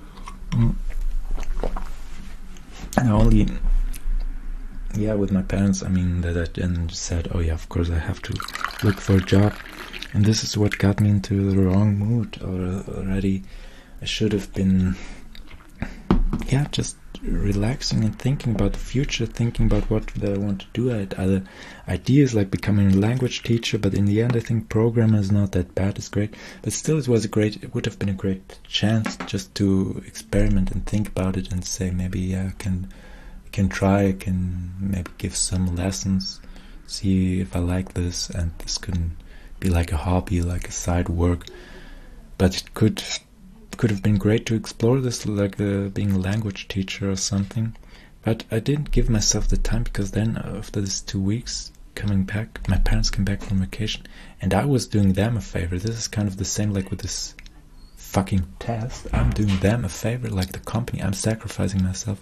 With my parents, I mean, that I then said, oh yeah, of course I have to look for a job, and this is what got me into the wrong mood already. I should have been just relaxing and thinking about the future, thinking about what I want to do. I had other ideas like becoming a language teacher, but in the end I think programmer is not that bad, it's great, but still it would have been a great chance just to experiment and think about it and say, maybe I can try, I can maybe give some lessons, see if I like this, and this can be like a hobby, like a side work. But it could have been great to explore this, like being a language teacher or something. But I didn't give myself the time, because then after this 2 weeks coming back, my parents came back from vacation and I was doing them a favor. This is kind of the same like with this fucking test. I'm doing them a favor, like the company. I'm sacrificing myself.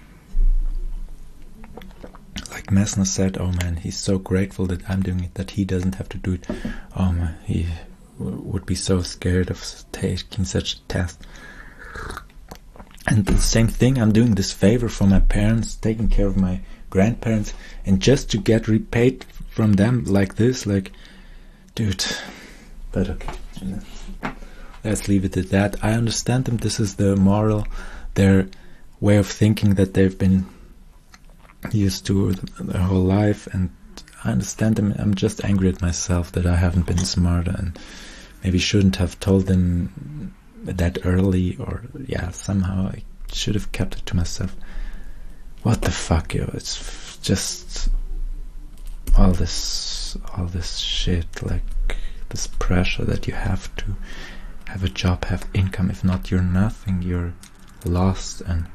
Like Messner said, oh man, he's so grateful that I'm doing it, that he doesn't have to do it. Oh man, he would be so scared of taking such a test. And the same thing, I'm doing this favor for my parents, taking care of my grandparents, and just to get repaid from them like this, like, dude. But okay, let's leave it at that. I understand them. This is the moral, their way of thinking that they've been used to their whole life, and I understand them. I'm just angry at myself that I haven't been smarter and maybe shouldn't have told them that early, or somehow I should have kept it to myself. What the fuck, yo? It's just all this shit, like this pressure that you have to have a job, have income. If not, you're nothing, you're lost. And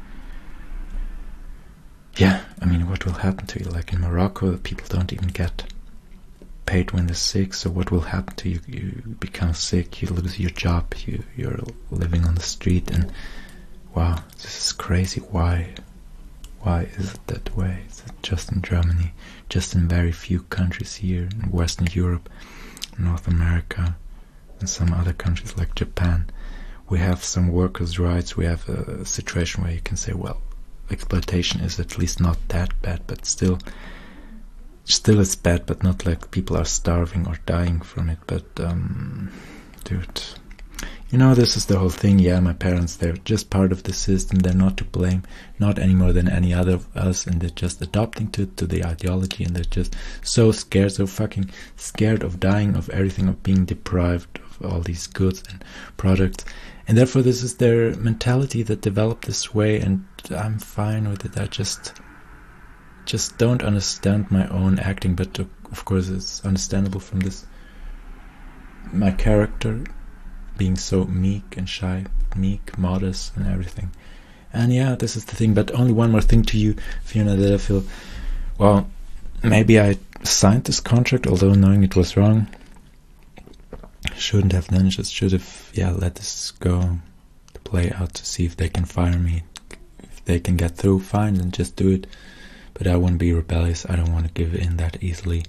I mean, what will happen to you? Like in Morocco, people don't even get paid when they're sick. So what will happen to you? You become sick, you lose your job, you're living on the street, and wow, this is crazy. Why is it that way? Is it just in Germany? Just in very few countries here in Western Europe, North America, and some other countries like Japan, we have some workers' rights. We have a situation where you can say, well, exploitation is at least not that bad, but still Still it's bad, but not like people are starving or dying from it. But dude, you know, this is the whole thing. Yeah, my parents, they're just part of the system. They're not to blame, not any more than any other of us, and they're just adopting to the ideology, and they're just so scared, so fucking scared of dying, of everything, of being deprived of all these goods and products. And therefore this is their mentality that developed this way, and I'm fine with it. I just don't understand my own acting, but of course it's understandable from this, my character being so meek and shy, meek, modest and everything. And yeah, this is the thing. But only one more thing to you, Fiona, that I feel, well, maybe I signed this contract, although knowing it was wrong. Shouldn't have done it, just should have, let this go to play out to see if they can fire me. If they can get through, fine, then just do it. But I won't be rebellious, I don't want to give in that easily.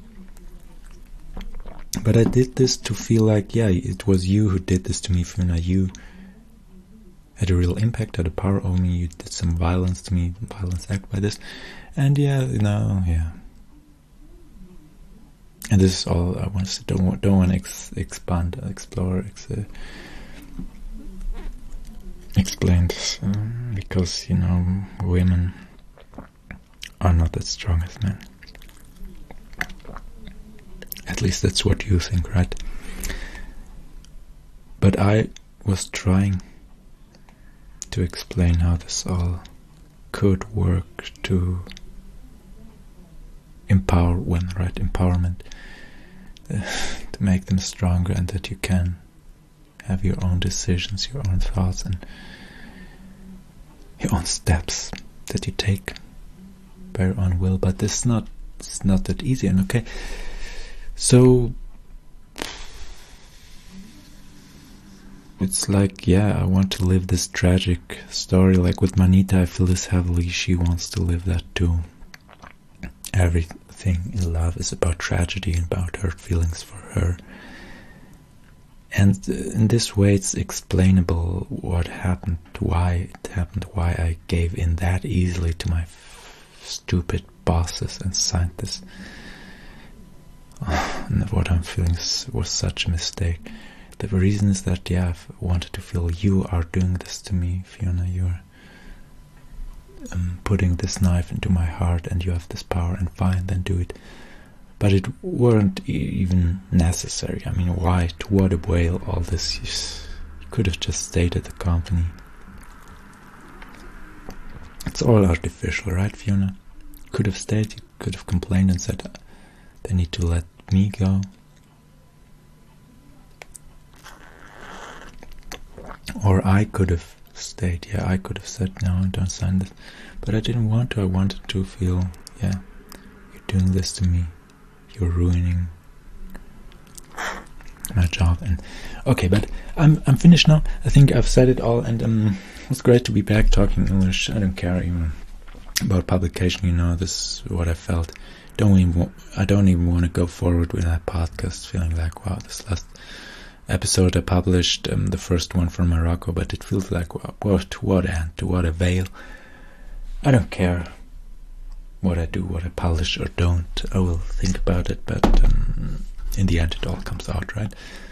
But I did this to feel like, it was you who did this to me, Fiona. You had a real impact, had a power over me, you did some violence to me, violence act by this. And and this is all I want to say. Don't want to explain this, because, women are not as strong as men. At least that's what you think, right? But I was trying to explain how this all could work to empower women, right? Empowerment, to make them stronger, and that you can have your own decisions, your own thoughts, and your own steps that you take by your own will. But it's not that easy. And okay, so it's like, I want to live this tragic story. Like with Manita, I feel this heavily. She wants to live that too. Everything in love is about tragedy and about hurt feelings for her. And in this way, it's explainable what happened, why it happened, why I gave in that easily to my stupid bosses and signed this. And what I'm feeling was such a mistake. The reason is that, I've wanted to feel you are doing this to me, Fiona. You're putting this knife into my heart, and you have this power, and fine, then do it. But it weren't even necessary. I mean, why? To what avail all this? You could have just stayed at the company. It's all artificial, right, Fiona? You could have stayed, you could have complained and said they need to let me go. Or I could have stayed. I could have said no, don't sign this. But I didn't want to. I wanted to feel, you're doing this to me. You're ruining my job. And okay, but I'm finished now. I think I've said it all, and it's great to be back talking English. I don't care even about publication. This is what I felt. I don't even want to go forward with that podcast feeling like, wow, this last episode I published, the first one from Morocco, but it feels like, wow, to what end, to what avail? I don't care what I do, what I publish or don't. I will think about it, but in the end it all comes out, right?